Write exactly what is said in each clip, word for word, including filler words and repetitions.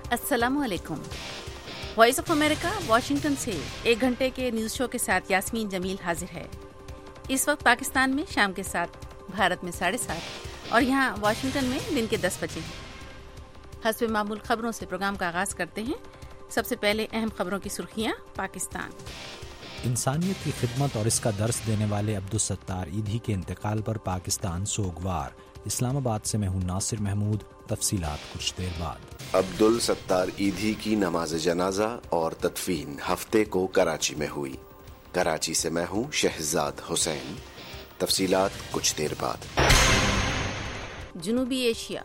السلام علیکم۔ Voice of America Washington سے ایک گھنٹے کے نیوز شو کے ساتھ یاسمین جمیل حاضر ہے۔ اس وقت پاکستان میں شام کے سات، بھارت میں ساڑھے سات اور یہاں واشنگٹن میں دن کے دس بجے ہیں۔ حسب معمول خبروں سے پروگرام کا آغاز کرتے ہیں۔ سب سے پہلے اہم خبروں کی سرخیاں۔ پاکستان انسانیت کی خدمت اور اس کا درس دینے والے عبدالستار ایدھی کے انتقال پر پاکستان سوگوار۔ اسلام آباد سے میں ہوں ناصر محمود۔ تفصیلات کچھ دیر بعد۔ عبدالستار ایدھی کی نماز جنازہ اور تدفین ہفتے کو کراچی میں ہوئی۔ کراچی سے میں ہوں شہزاد حسین۔ تفصیلات کچھ دیر بعد۔ جنوبی ایشیا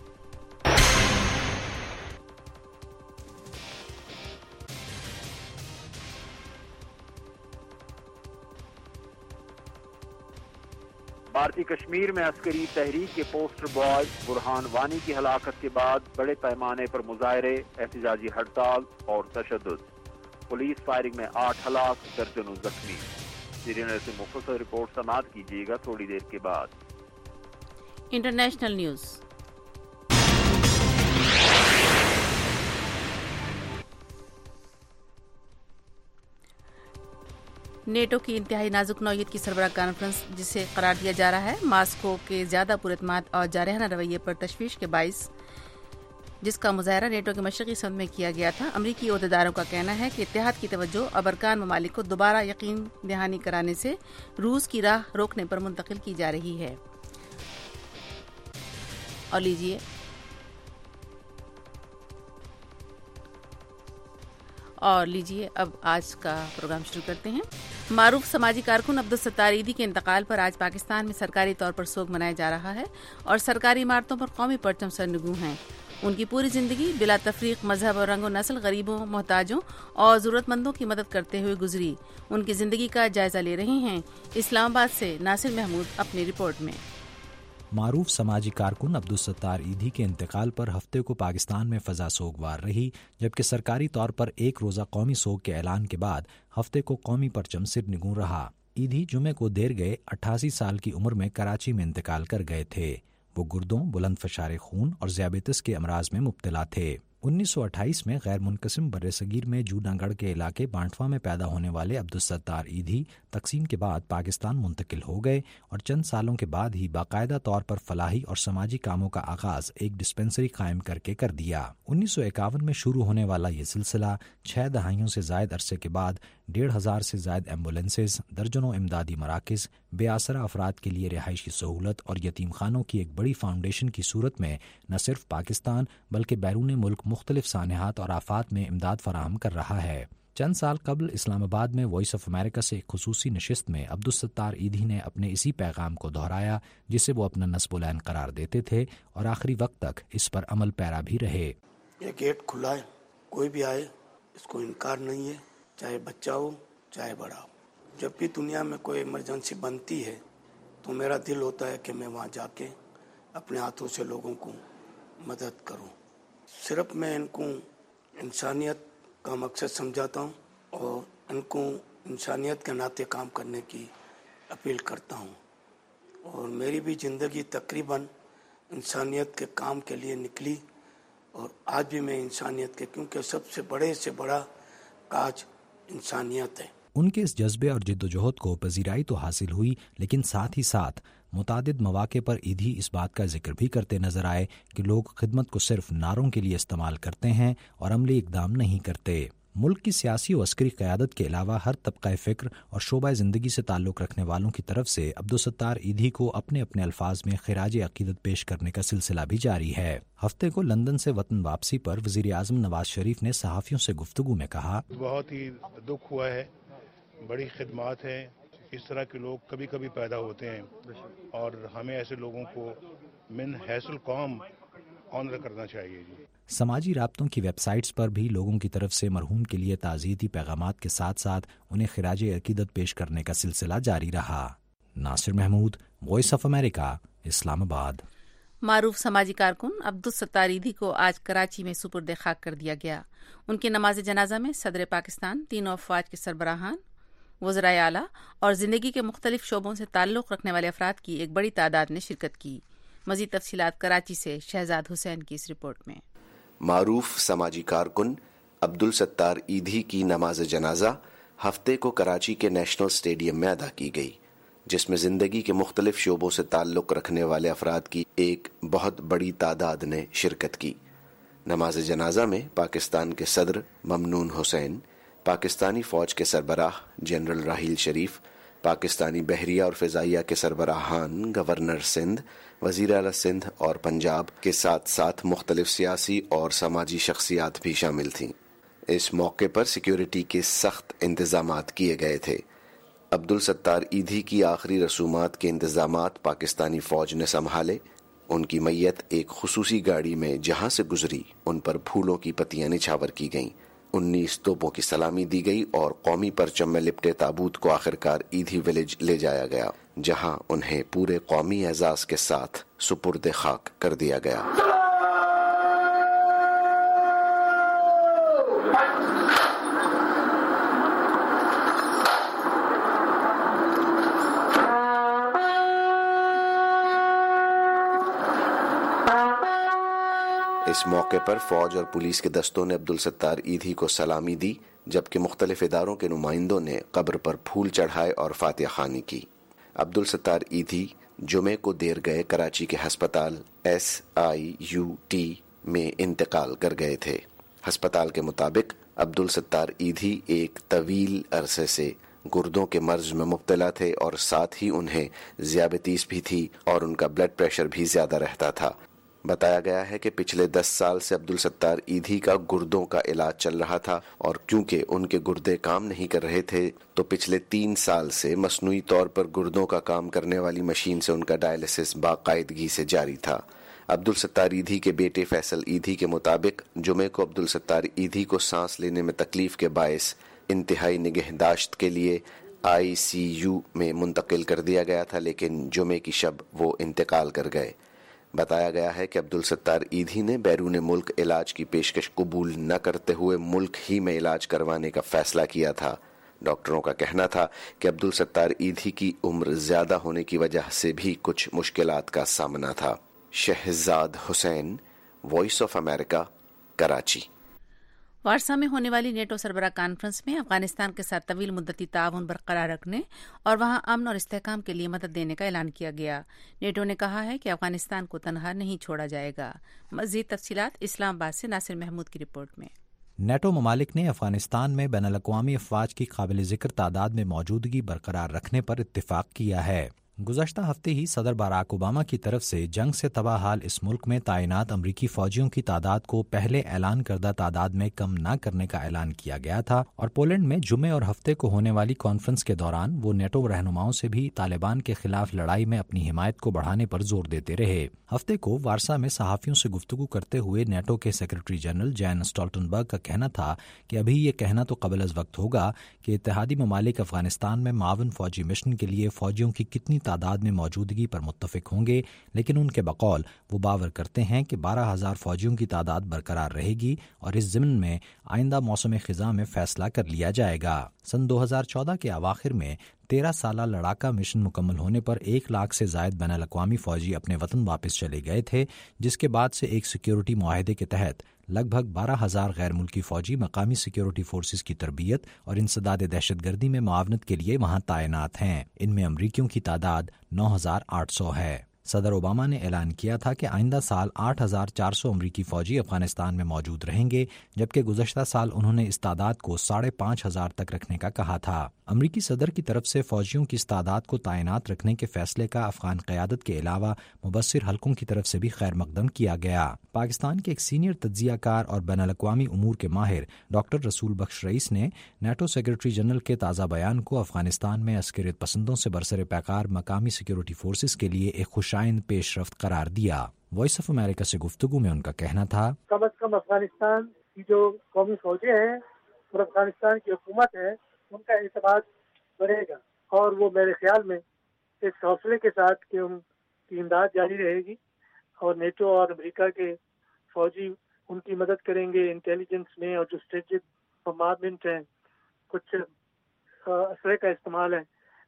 بھارتی کشمیر میں عسکری تحریک کے پوسٹر بوائے برہان وانی کی ہلاکت کے بعد بڑے پیمانے پر مظاہرے، احتجاجی ہڑتال اور تشدد۔ پولیس فائرنگ میں آٹھ ہلاک، درجنوں زخمی۔ سری نگر سے مختصر رپورٹ سماعت کیجیے گا تھوڑی دیر کے بعد۔ International news. نیٹو کی انتہائی نازک نوعیت کی سربراہ کانفرنس، جسے قرار دیا جا رہا ہے ماسکو کے زیادہ پراعتماد اور جارحانہ رویے پر تشویش کے باعث، جس کا مظاہرہ نیٹو کے مشرقی سمت میں کیا گیا تھا۔ امریکی عہدیداروں کا کہنا ہے کہ اتحاد کی توجہ اب ارکان ممالک کو دوبارہ یقین دہانی کرانے سے روس کی راہ روکنے پر منتقل کی جا رہی ہے۔ اور لیجیے اور لیجیے اب آج کا پروگرام شروع کرتے ہیں۔ معروف سماجی کارکن عبدالستار ایدھی کے انتقال پر آج پاکستان میں سرکاری طور پر سوگ منایا جا رہا ہے اور سرکاری عمارتوں پر قومی پرچم سرنگوں ہیں۔ ان کی پوری زندگی بلا تفریق مذہب اور رنگ و نسل غریبوں، محتاجوں اور ضرورت مندوں کی مدد کرتے ہوئے گزری۔ ان کی زندگی کا جائزہ لے رہے ہیں اسلام آباد سے ناصر محمود اپنی رپورٹ میں۔ معروف سماجی کارکن عبدالستار ایدھی کے انتقال پر ہفتے کو پاکستان میں فضا سوگوار رہی، جبکہ سرکاری طور پر ایک روزہ قومی سوگ کے اعلان کے بعد ہفتے کو قومی پرچم سرنگوں رہا۔ ایدھی جمعے کو دیر گئے اٹھاسی سال کی عمر میں کراچی میں انتقال کر گئے تھے۔ وہ گردوں، بلند فشار خون اور ذیابیطس کے امراض میں مبتلا تھے۔ انیس سو اٹھائیس میں غیر منقسم بر صغیر میں جونا گڑھ کے علاقے بانٹواں میں پیدا ہونے والے عبدالستار ایدھی تقسیم کے بعد پاکستان منتقل ہو گئے اور چند سالوں کے بعد ہی باقاعدہ طور پر فلاحی اور سماجی کاموں کا آغاز ایک ڈسپنسری قائم کر کے کر دیا۔ انیس سو اکاون میں شروع ہونے والا یہ سلسلہ چھ دہائیوں سے زائد عرصے کے بعد ڈیڑھ ہزار سے زائد ایمبولینسز، درجنوں امدادی مراکز، بے آسرا افراد کے لیے رہائشی سہولت اور یتیم خانوں کی ایک بڑی فاؤنڈیشن کی صورت میں نہ صرف پاکستان بلکہ بیرون ملک مختلف سانحات اور آفات میں امداد فراہم کر رہا ہے۔ چند سال قبل اسلام آباد میں وائس آف امریکہ سے ایک خصوصی نشست میں عبدالستار ایدھی نے اپنے اسی پیغام کو دہرایا جسے وہ اپنا نصب العین قرار دیتے تھے اور آخری وقت تک اس پر عمل پیرا بھی رہے۔ یہ گیٹ کھلا ہے، کوئی بھی آئے اس کو انکار نہیں ہے، چاہے بچہ ہو چاہے بڑا ہو۔ جب بھی دنیا میں کوئی ایمرجنسی بنتی ہے تو میرا دل ہوتا ہے کہ میں وہاں جا کے اپنے ہاتھوں سے لوگوں کو مدد کروں۔ صرف میں ان کو انسانیت کا مقصد سمجھاتا ہوں اور ان کو انسانیت کے ناطے کام کرنے کی اپیل کرتا ہوں، اور میری بھی زندگی تقریباً انسانیت کے کام کے لیے نکلی، اور آج بھی میں انسانیت کے، کیونکہ سب سے بڑے سے بڑا کاج انسانیت ہے۔ ان کے اس جذبے اور جد و جہد کو پذیرائی تو حاصل ہوئی، لیکن ساتھ ہی ساتھ متعدد مواقع پر ایدھی اس بات کا ذکر بھی کرتے نظر آئے کہ لوگ خدمت کو صرف نعروں کے لیے استعمال کرتے ہیں اور عملی اقدام نہیں کرتے۔ ملک کی سیاسی و عسکری قیادت کے علاوہ ہر طبقہ فکر اور شعبہ زندگی سے تعلق رکھنے والوں کی طرف سے عبدالستار ایدھی کو اپنے اپنے الفاظ میں خراج عقیدت پیش کرنے کا سلسلہ بھی جاری ہے۔ ہفتے کو لندن سے وطن واپسی پر وزیر اعظم نواز شریف نے صحافیوں سے گفتگو میں کہا، بہت ہی دکھ ہوا ہے، بڑی خدمات ہیں، اس طرح کے لوگ کبھی کبھی پیدا ہوتے ہیں اور ہمیں ایسے لوگوں کو من حیث القوم آنر کرنا چاہیے۔ جی سماجی رابطوں کی ویب سائٹس پر بھی لوگوں کی طرف سے مرحوم کے لیے تعزیتی پیغامات کے ساتھ ساتھ انہیں خراج عقیدت پیش کرنے کا سلسلہ جاری رہا۔ Nasir Mahmood, voice of America, Islamabad. معروف سماجی کارکن عبدالستار ایدھی کو آج کراچی میں سپرد خاک کر دیا گیا۔ ان کی نماز جنازہ میں صدر پاکستان، تینوں افواج کے سربراہان، وزرائے اعلیٰ اور زندگی کے مختلف شعبوں سے تعلق رکھنے والے افراد کی ایک بڑی تعداد نے شرکت کی۔ مزید تفصیلات کراچی سے شہزاد حسین کی اس رپورٹ میں۔ معروف سماجی کارکن عبدالستار ایدھی کی نماز جنازہ ہفتے کو کراچی کے نیشنل اسٹیڈیم میں ادا کی گئی، جس میں زندگی کے مختلف شعبوں سے تعلق رکھنے والے افراد کی ایک بہت بڑی تعداد نے شرکت کی۔ نماز جنازہ میں پاکستان کے صدر ممنون حسین، پاکستانی فوج کے سربراہ جنرل راحیل شریف، پاکستانی بحریہ اور فضائیہ کے سربراہان، گورنر سندھ، وزیر اعلیٰ سندھ اور پنجاب کے ساتھ ساتھ مختلف سیاسی اور سماجی شخصیات بھی شامل تھیں۔ اس موقع پر سیکیورٹی کے سخت انتظامات کیے گئے تھے۔ عبدالستار ایدھی کی آخری رسومات کے انتظامات پاکستانی فوج نے سنبھالے۔ ان کی میت ایک خصوصی گاڑی میں جہاں سے گزری ان پر پھولوں کی پتیاں نچھاور کی گئیں، انیس توپوں کی سلامی دی گئی اور قومی پرچم میں لپٹے تابوت کو آخرکار ایدھی ولیج لے جایا گیا، جہاں انہیں پورے قومی اعزاز کے ساتھ سپرد خاک کر دیا گیا۔ اس موقع پر فوج اور پولیس کے دستوں نے عبدالستار ایدھی کو سلامی دی، جبکہ مختلف اداروں کے نمائندوں نے قبر پر پھول چڑھائے اور فاتحہ خوانی کی۔ عبدالستار ایدھی جمعے کو دیر گئے کراچی کے ہسپتال ایس آئی یو ٹی میں انتقال کر گئے تھے۔ ہسپتال کے مطابق عبدالستار ایدھی ایک طویل عرصے سے گردوں کے مرض میں مبتلا تھے اور ساتھ ہی انہیں ذیابیطس بھی تھی اور ان کا بلڈ پریشر بھی زیادہ رہتا تھا۔ بتایا گیا ہے کہ پچھلے دس سال سے عبدالستار ایدھی کا گردوں کا علاج چل رہا تھا اور کیونکہ ان کے گردے کام نہیں کر رہے تھے تو پچھلے تین سال سے مصنوعی طور پر گردوں کا کام کرنے والی مشین سے ان کا ڈائلسس باقاعدگی سے جاری تھا۔ عبدالستار ایدھی کے بیٹے فیصل ایدھی کے مطابق جمعے کو عبدالستار ایدھی کو سانس لینے میں تکلیف کے باعث انتہائی نگہداشت کے لیے آئی سی یو میں منتقل کر دیا گیا تھا، لیکن جمعے کی شب وہ انتقال کر گئے۔ بتایا گیا ہے کہ عبدالستار ایدھی نے بیرون ملک علاج کی پیشکش قبول نہ کرتے ہوئے ملک ہی میں علاج کروانے کا فیصلہ کیا تھا۔ ڈاکٹروں کا کہنا تھا کہ عبدالستار ایدھی کی عمر زیادہ ہونے کی وجہ سے بھی کچھ مشکلات کا سامنا تھا۔ Shahzad Hussain, voice of America, Karachi. Warsaw میں ہونے والی نیٹو سربراہ کانفرنس میں افغانستان کے ساتھ طویل مدتی تعاون برقرار رکھنے اور وہاں امن اور استحکام کے لیے مدد دینے کا اعلان کیا گیا۔ نیٹو نے کہا ہے کہ افغانستان کو تنہا نہیں چھوڑا جائے گا۔ مزید تفصیلات اسلام آباد سے ناصر محمود کی رپورٹ میں۔ نیٹو ممالک نے افغانستان میں بین الاقوامی افواج کی قابل ذکر تعداد میں موجودگی برقرار رکھنے پر اتفاق کیا ہے۔ گزشتہ ہفتے ہی صدر باراک اوباما کی طرف سے جنگ سے تباہ حال اس ملک میں تعینات امریکی فوجیوں کی تعداد کو پہلے اعلان کردہ تعداد میں کم نہ کرنے کا اعلان کیا گیا تھا، اور پولینڈ میں جمعے اور ہفتے کو ہونے والی کانفرنس کے دوران وہ نیٹو رہنماؤں سے بھی طالبان کے خلاف لڑائی میں اپنی حمایت کو بڑھانے پر زور دیتے رہے۔ ہفتے کو وارسا میں صحافیوں سے گفتگو کرتے ہوئے نیٹو کے سیکرٹری جنرل جین اسٹالٹنبرگ کا کہنا تھا کہ ابھی یہ کہنا تو قبل از وقت ہوگا کہ اتحادی ممالک افغانستان میں معاون فوجی مشن کے لیے فوجیوں کی کتنی تعداد میں موجودگی پر متفق ہوں گے، لیکن ان کے بقول وہ باور کرتے ہیں کہ بارہ ہزار فوجیوں کی تعداد برقرار رہے گی اور اس ضمن میں آئندہ موسم خزاں میں فیصلہ کر لیا جائے گا۔ سن دو ہزار چودہ کے اواخر میں تیرہ سالہ لڑاکا مشن مکمل ہونے پر ایک لاکھ سے زائد بین الاقوامی فوجی اپنے وطن واپس چلے گئے تھے، جس کے بعد سے ایک سیکیورٹی معاہدے کے تحت لگ بھگ بارہ ہزار غیر ملکی فوجی مقامی سیکیورٹی فورسز کی تربیت اور انسداد دہشت گردی میں معاونت کے لیے وہاں تعینات ہیں۔ ان میں امریکیوں کی تعداد نو ہزار آٹھ سو ہے۔ صدر اوباما نے اعلان کیا تھا کہ آئندہ سال آٹھ ہزار چار سو امریکی فوجی افغانستان میں موجود رہیں گے، جبکہ گزشتہ سال انہوں نے اس تعداد کو ساڑھے پانچ ہزار تک رکھنے کا کہا تھا۔ امریکی صدر کی طرف سے فوجیوں کی اس تعداد کو تعینات رکھنے کے فیصلے کا افغان قیادت کے علاوہ مبصر حلقوں کی طرف سے بھی خیر مقدم کیا گیا۔ پاکستان کے ایک سینئر تجزیہ کار اور بین الاقوامی امور کے ماہر ڈاکٹر رسول بخش رئیس نے نیٹو سیکرٹری جنرل کے تازہ بیان کو افغانستان میں عسکریت پسندوں سے برسر پیکار مقامی سیکیورٹی فورسز کے لیے ایک خوشائند پیش رفت قرار دیا۔ وائس آف امریکہ سے گفتگو میں ان کا کہنا تھا، کم از کم افغانستان کی جو قومی فوجیں ہیں اور افغانستان کی حکومت ہے ان کا اعتماد بڑھے گا، اور وہ میرے خیال میں اس حوصلے کے ساتھ کہ ان کی امداد جاری رہے گی اور نیٹو اور امریکہ کے فوجی ان کی مدد کریں گے انٹیلیجنس میں، اور جو اسٹریٹجک بمبارمنٹ ہیں، کچھ اسلحے کا استعمال ہے،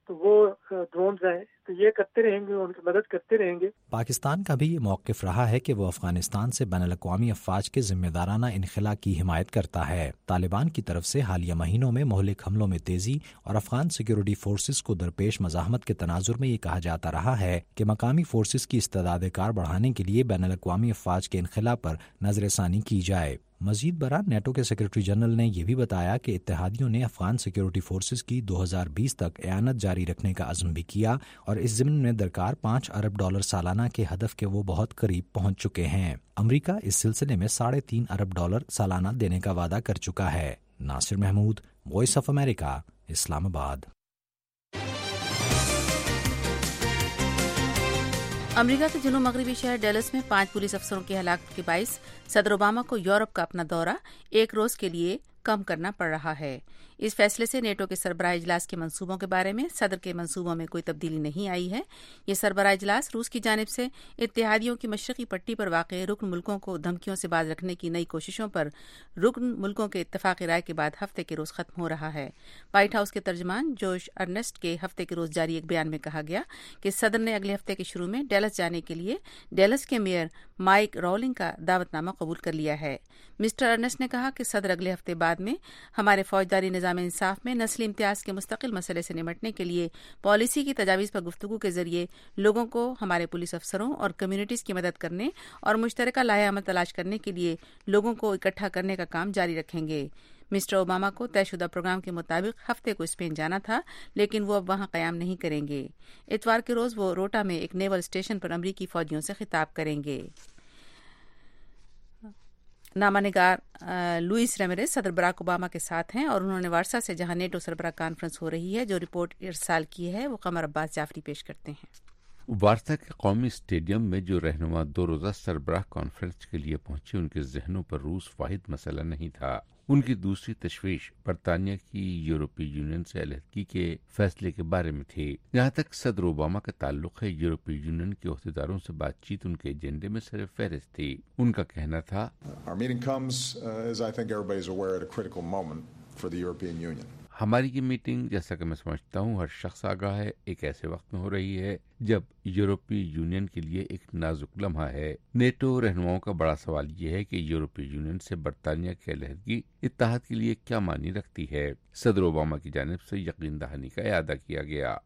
تو وہ ڈرونز ہیں تو یہ کرتے رہیں گے، ان کی مدد کرتے رہیں گے۔ پاکستان کا بھی یہ موقف رہا ہے کہ وہ افغانستان سے بین الاقوامی افواج کے ذمہ دارانہ انخلا کی حمایت کرتا ہے۔ طالبان کی طرف سے حالیہ مہینوں میں مہلک حملوں میں تیزی اور افغان سیکیورٹی فورسز کو درپیش مزاحمت کے تناظر میں یہ کہا جاتا رہا ہے کہ مقامی فورسز کی استعداد کار بڑھانے کے لیے بین الاقوامی افواج کے انخلا پر نظر ثانی کی جائے۔ مزید برآں نیٹو کے سیکرٹری جنرل نے یہ بھی بتایا کہ اتحادیوں نے افغان سیکیورٹی فورسز کی دو ہزار بیس تک اعانت جاری رکھنے کا عزم بھی کیا اور اس ضمن میں درکار پانچ ارب ڈالر سالانہ کے ہدف کے وہ بہت قریب پہنچ چکے ہیں۔ امریکہ اس سلسلے میں ساڑھے تین ارب ڈالر سالانہ دینے کا وعدہ کر چکا ہے۔ Nasir Mahmood, voice of America, Islamabad. امریکہ کے جنوب مغربی شہر ڈیلس میں پانچ پولیس افسروں کی ہلاکت کے باعث صدر اوباما کو یورپ کا اپنا دورہ ایک روز کے لیے کم کرنا پڑ رہا ہے۔ اس فیصلے سے نیٹو کے سربراہ اجلاس کے منصوبوں کے بارے میں صدر کے منصوبوں میں کوئی تبدیلی نہیں آئی ہے۔ یہ سربراہ اجلاس روس کی جانب سے اتحادیوں کی مشرقی پٹی پر واقع رکن ملکوں کو دھمکیوں سے باز رکھنے کی نئی کوششوں پر رکن ملکوں کے اتفاقی رائے کے بعد ہفتے کے روز ختم ہو رہا ہے۔ وائٹ ہاؤس کے ترجمان جوش ارنسٹ کے ہفتے کے روز جاری ایک بیان میں کہا گیا کہ صدر نے اگلے ہفتے کے شروع میں ڈیلس جانے کے لیے ڈیلس کے میئر مائک راولنگ کا دعوت نامہ قبول کر لیا ہے۔ مسٹر ارنسٹ نے کہا کہ صدر اگلے ہفتے بعد میں ہمارے فوجداری نظام انصاف میں نسلی امتیاز کے مستقل مسئلے سے نمٹنے کے لیے پالیسی کی تجاویز پر گفتگو کے ذریعے لوگوں کو ہمارے پولیس افسروں اور کمیونٹیز کی مدد کرنے اور مشترکہ لائحہ عمل تلاش کرنے کے لیے لوگوں کو اکٹھا کرنے کا کام جاری رکھیں گے۔ مسٹر اوباما کو طے شدہ پروگرام کے مطابق ہفتے کو اسپین جانا تھا، لیکن وہ اب وہاں قیام نہیں کریں گے۔ اتوار کے روز وہ روٹا میں ایک نیول اسٹیشن پر امریکی فوجیوں سے خطاب کریں گے۔ نامہ نگار لوئس ریمیرز صدر براک اوباما کے ساتھ ہیں اور انہوں نے وارسا سے جہاں نیٹو سربراہ کانفرنس ہو رہی ہے جو رپورٹ ارسال کی ہے وہ قمر عباس جعفری پیش کرتے ہیں۔ وارسا کے قومی اسٹیڈیم میں جو رہنما دو روزہ سربراہ کانفرنس کے لیے پہنچے ان کے ذہنوں پر روس واحد مسئلہ نہیں تھا۔ ان کی دوسری تشویش برطانیہ کی یورپی یونین سے علیحدگی کے فیصلے کے بارے میں تھی۔ جہاں تک صدر اوباما کا تعلق ہے، یورپی یونین کے عہدیداروں سے بات چیت ان کے ایجنڈے میں سر فہرست تھی۔ ان کا کہنا تھا ہماری یہ میٹنگ، جیسا کہ میں سمجھتا ہوں ہر شخص آگاہ ہے، ایک ایسے وقت میں ہو رہی ہے جب یورپی یونین کے لیے ایک نازک لمحہ ہے۔ نیٹو رہنماؤں کا بڑا سوال یہ ہے کہ یورپی یونین سے برطانیہ کی علیحدگی اتحاد کے لیے کیا معنی رکھتی ہے۔ صدر اوباما کی جانب سے یقین دہانی کا اعادہ کیا گیا۔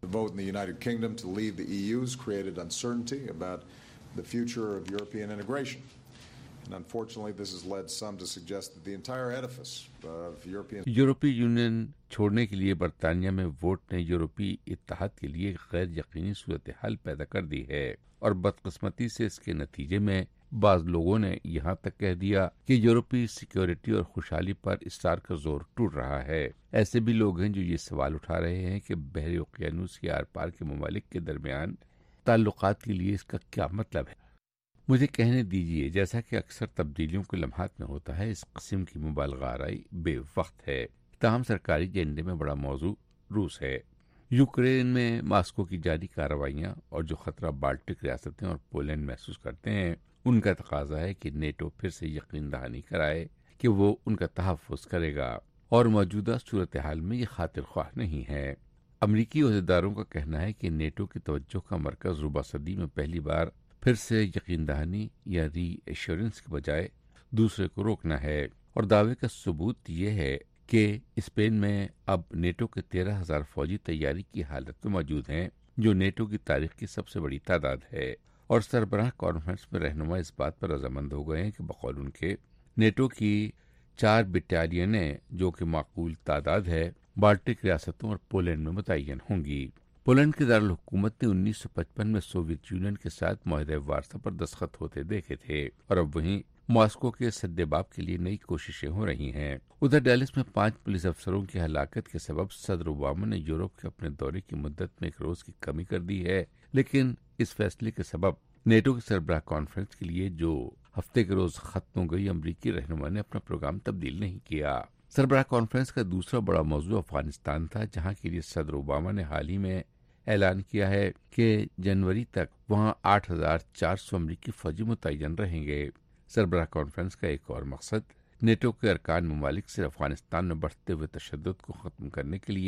یورپی یونین چھوڑنے کے لیے برطانیہ میں ووٹ نے یورپی اتحاد کے لیے غیر یقینی صورتحال پیدا کر دی ہے، اور بدقسمتی سے اس کے نتیجے میں بعض لوگوں نے یہاں تک کہہ دیا کہ یورپی سیکیورٹی اور خوشحالی پر اسٹار کا زور ٹوٹ رہا ہے۔ ایسے بھی لوگ ہیں جو یہ سوال اٹھا رہے ہیں کہ بحر اوقیانوس کے آر پار کے ممالک کے درمیان تعلقات کے لیے اس کا کیا مطلب ہے۔ مجھے کہنے دیجیے، جیسا کہ اکثر تبدیلیوں کے لمحات میں ہوتا ہے، اس قسم کی مبالغہ آرائی بے وقت ہے۔ تاہم سرکاری ایجنڈے میں بڑا موضوع روس ہے۔ یوکرین میں ماسکو کی جاری کارروائیاں اور جو خطرہ بالٹک ریاستیں اور پولینڈ محسوس کرتے ہیں، ان کا تقاضا ہے کہ نیٹو پھر سے یقین دہانی کرائے کہ وہ ان کا تحفظ کرے گا، اور موجودہ صورتحال میں یہ خاطر خواہ نہیں ہے۔ امریکی عہدیداروں کا کہنا ہے کہ نیٹو کی توجہ کا مرکز ربع صدی میں پہلی بار پھر سے یقین دہانی یا ری ایشورنس کے بجائے دوسرے کو روکنا ہے، اور دعوے کا ثبوت یہ ہے کہ اسپین میں اب نیٹو کے تیرہ ہزار فوجی تیاری کی حالت میں موجود ہیں، جو نیٹو کی تاریخ کی سب سے بڑی تعداد ہے، اور سربراہ کانفرنس میں رہنما اس بات پر رضامند ہو گئے ہیں کہ بقول ان کے نیٹو کی چار بٹالینیں، جو کہ معقول تعداد ہے، بالٹک ریاستوں اور پولینڈ میں متعین ہوں گی۔ پولینڈ کے دارالحکومت نے انیس سو پچپن میں سوویت یونین کے ساتھ معاہدہ وارسا پر دستخط ہوتے دیکھے تھے، اور اب وہیں ماسکو کے سدباب کے لیے نئی کوششیں ہو رہی ہیں۔ ادھر ڈیلس میں پانچ پولیس افسروں کی ہلاکت کے سبب صدر اوباما نے یورپ کے اپنے دورے کی مدت میں ایک روز کی کمی کر دی ہے، لیکن اس فیصلے کے سبب نیٹو کی سربراہ کانفرنس کے لیے جو ہفتے کے روز ختم ہو گئی، امریکی رہنما نے اپنا پروگرام تبدیل نہیں کیا۔ سربراہ کانفرنس کا دوسرا بڑا موضوع افغانستان تھا، جہاں کے لیے صدر اوباما نے حال ہی میں اعلان کیا ہے کہ جنوری تک وہاں آٹھ ہزار چار سو امریکی فوجی متعین رہیں گے۔ سربراہ کانفرنس کا ایک اور مقصد نیٹو کے ارکان ممالک سے افغانستان میں بڑھتے ہوئے تشدد کو ختم کرنے کے لیے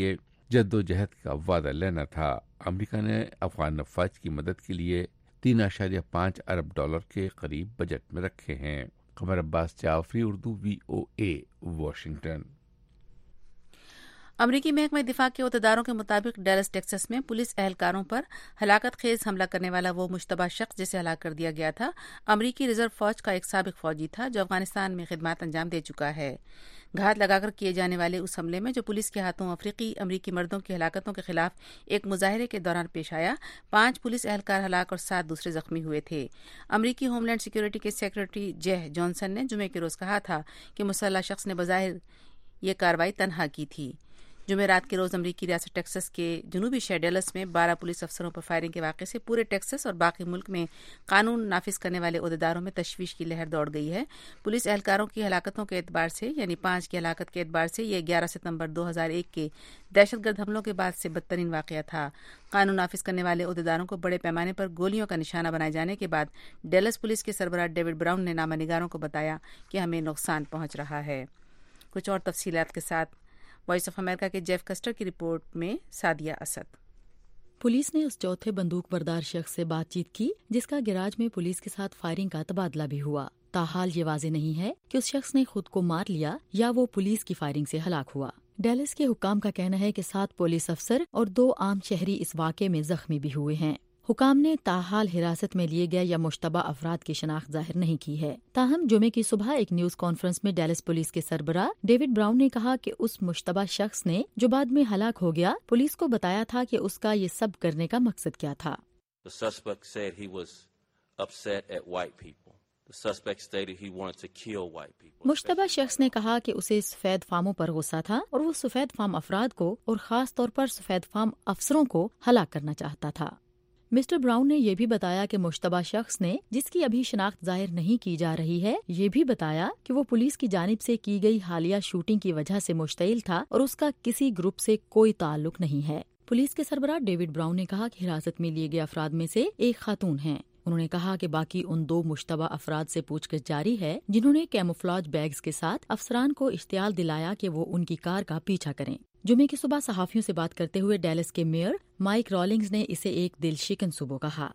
जद्दोजहद का वादा लेना था। अमेरिका ने अफगान अफवाज की मदद के लिए तीन आशारिया पाँच अरब डॉलर के करीब बजट में रखे हैं। Qamar Abbas Jafri, Urdu, V O A, Washington. अमरीकी महकमा दिफा के अहदेदारों के मुताबिक डैलस टेक्सास में पुलिस एहलकारों पर हलाकत खेज हमला करने वाला वो मुश्तबा शख्स जिसे हलाक कर दिया गया था अमरीकी रिजर्व फौज का एक साबिक फौजी था जो अफगानिस्तान में खिदमत अंजाम दे चुका है। घात लगाकर किए जाने वाले उस हमले में जो पुलिस के हाथों अफ्रीकी अमरीकी मर्दों की हलाकतों के खिलाफ एक मुजाहरे के दौरान पेश आया, पांच पुलिस एहलकार हलाक और सात दूसरे जख्मी हुए थे। अमरीकी होमलैंड सिक्योरिटी के सेक्रेटरी जेह जॉनसन ने जुमे के रोज कहा था कि मुसल्लह शख्स ने बज़ाहिर ये कार्रवाई तनहा की थी। जुमेरात के रोज अमरीकी रियासत टेक्सास के जनूबी शहर डैलस में बारह पुलिस अफसरों पर फायरिंग के वाक़े से पूरे टेक्सास और बाकी मुल्क में कानून नाफिज करने वाले अहदेदारों में तशवीश की लहर दौड़ गई है। पुलिस एहलकारों की हलाकतों के एतबार से यानी पांच की हलाकत के एतबार से यह ग्यारह सितंबर दो हजार एक के दहशतगर्द हमलों के बाद से बदतरीन वाक़या था। कानून नाफिज करने वाले अहदेदारों को बड़े पैमाने पर गोलियों का निशाना बनाए जाने के बाद डैलस पुलिस के सरबराह डेविड ब्राउन ने नामानिगारों को बताया कि हमें नुकसान पहुंच रहा है। कुछ और तफसीलात के साथ वॉइस ऑफ अमेरिका के जेफ कस्टर की रिपोर्ट में सादिया असद। पुलिस ने उस चौथे बंदूक बरदार शख्स से बातचीत की जिसका गैराज में पुलिस के साथ फायरिंग का तबादला भी हुआ। ताहाल ये वाज़ेह नहीं है कि उस शख्स ने खुद को मार लिया या वो पुलिस की फायरिंग से हलाक हुआ। डैलस के हुकाम का कहना है कि सात पुलिस अफसर और दो आम शहरी इस वाक़े में जख्मी भी हुए हैं। हुकाम ने ताहाल हिरासत में लिए गए या मुश्तबा अफराद की शनाख्त जाहिर नहीं की है। ताहम जुमे की सुबह एक न्यूज कॉन्फ्रेंस में डैलस पुलिस के सरबराह डेविड ब्राउन ने कहा कि उस मुश्तबा शख्स ने जो बाद में हलाक हो गया पुलिस को बताया था कि उसका ये सब करने का मकसद क्या था। मुश्तबा शख्स ने कहा कि उसे सफेद फार्मों पर गुस्सा था और वो सफेद फार्म अफराद को और खास तौर पर सफेद फार्म अफसरों को हलाक करना चाहता था। मिस्टर ब्राउन ने यह भी बताया कि मुश्तबा शख्स ने, जिसकी अभी शनाख्त जाहिर नहीं की जा रही है, ये भी बताया कि वो पुलिस की जानिब से की गई हालिया शूटिंग की वजह से मुश्तइल था और उसका किसी ग्रुप से कोई ताल्लुक नहीं है। पुलिस के सरबराह डेविड ब्राउन ने कहा कि हिरासत में लिए गए अफराद में से एक खातून हैं। उन्होंने कहा कि बाकी उन दो मुश्तबा अफराद से पूछताछ जारी है जिन्होंने कैमोफ्लेज बैग्स के साथ अफसरान को इश्तियाल दिलाया कि वो उनकी कार का पीछा करें। जुमे की सुबह सहाफियों से बात करते हुए डैलस के मेयर माइक रॉलिंग्स ने इसे एक दिलशिकन सुबह कहा।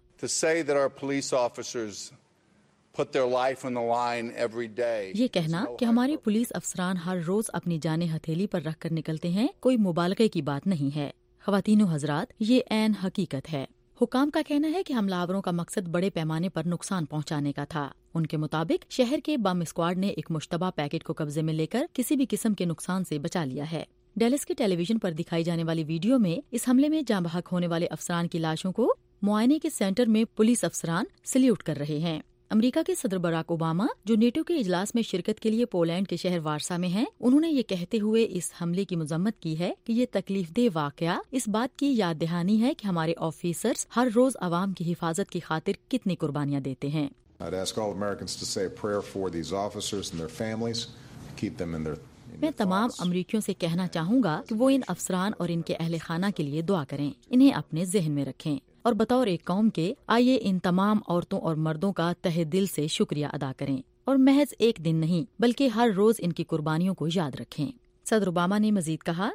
ये कहना कि हमारे पुलिस अफसरान हर रोज अपनी जानें हथेली पर रख कर निकलते हैं कोई मुबालगे की बात नहीं है। ख्वातीनो हजरात, ये ऐन हकीकत है। हुकाम का कहना है कि हमलावरों का मकसद बड़े पैमाने पर नुकसान पहुंचाने का था। उनके मुताबिक शहर के बम स्क्वाड ने एक मुश्तबा पैकेट को कब्जे में लेकर किसी भी किस्म के नुकसान से बचा लिया है। डैलस के टेलीविजन पर दिखाई जाने वाली वीडियो में इस हमले में जाँ बहक होने वाले अफसरान की लाशों को मुआयने के सेंटर में पुलिस अफसरान सल्यूट कर रहे हैं। अमेरिका के सदर बराक ओबामा, जो नेटो के इजलास में शिरकत के लिए पोलैंड के शहर वारसा में हैं, उन्होंने ये कहते हुए इस हमले की मजम्मत की है कि ये तकलीफदेह वाकया इस बात की याद दहानी है कि हमारे ऑफिसर्स हर रोज आवाम की हिफाजत की खातिर कितनी कुर्बानियाँ देते हैं। मैं तमाम अमरीकियों से कहना चाहूँगा कि वो इन अफसरान और इनके अहले खाना के लिए दुआ करें, इन्हें अपने जहन में रखें और बतौर एक कौम के आइए इन तमाम औरतों और मर्दों का तहे दिल से शुक्रिया अदा करें और महज एक दिन नहीं बल्कि हर रोज इनकी कुर्बानियों को याद रखें। सदर ओबामा ने मजीद कहा,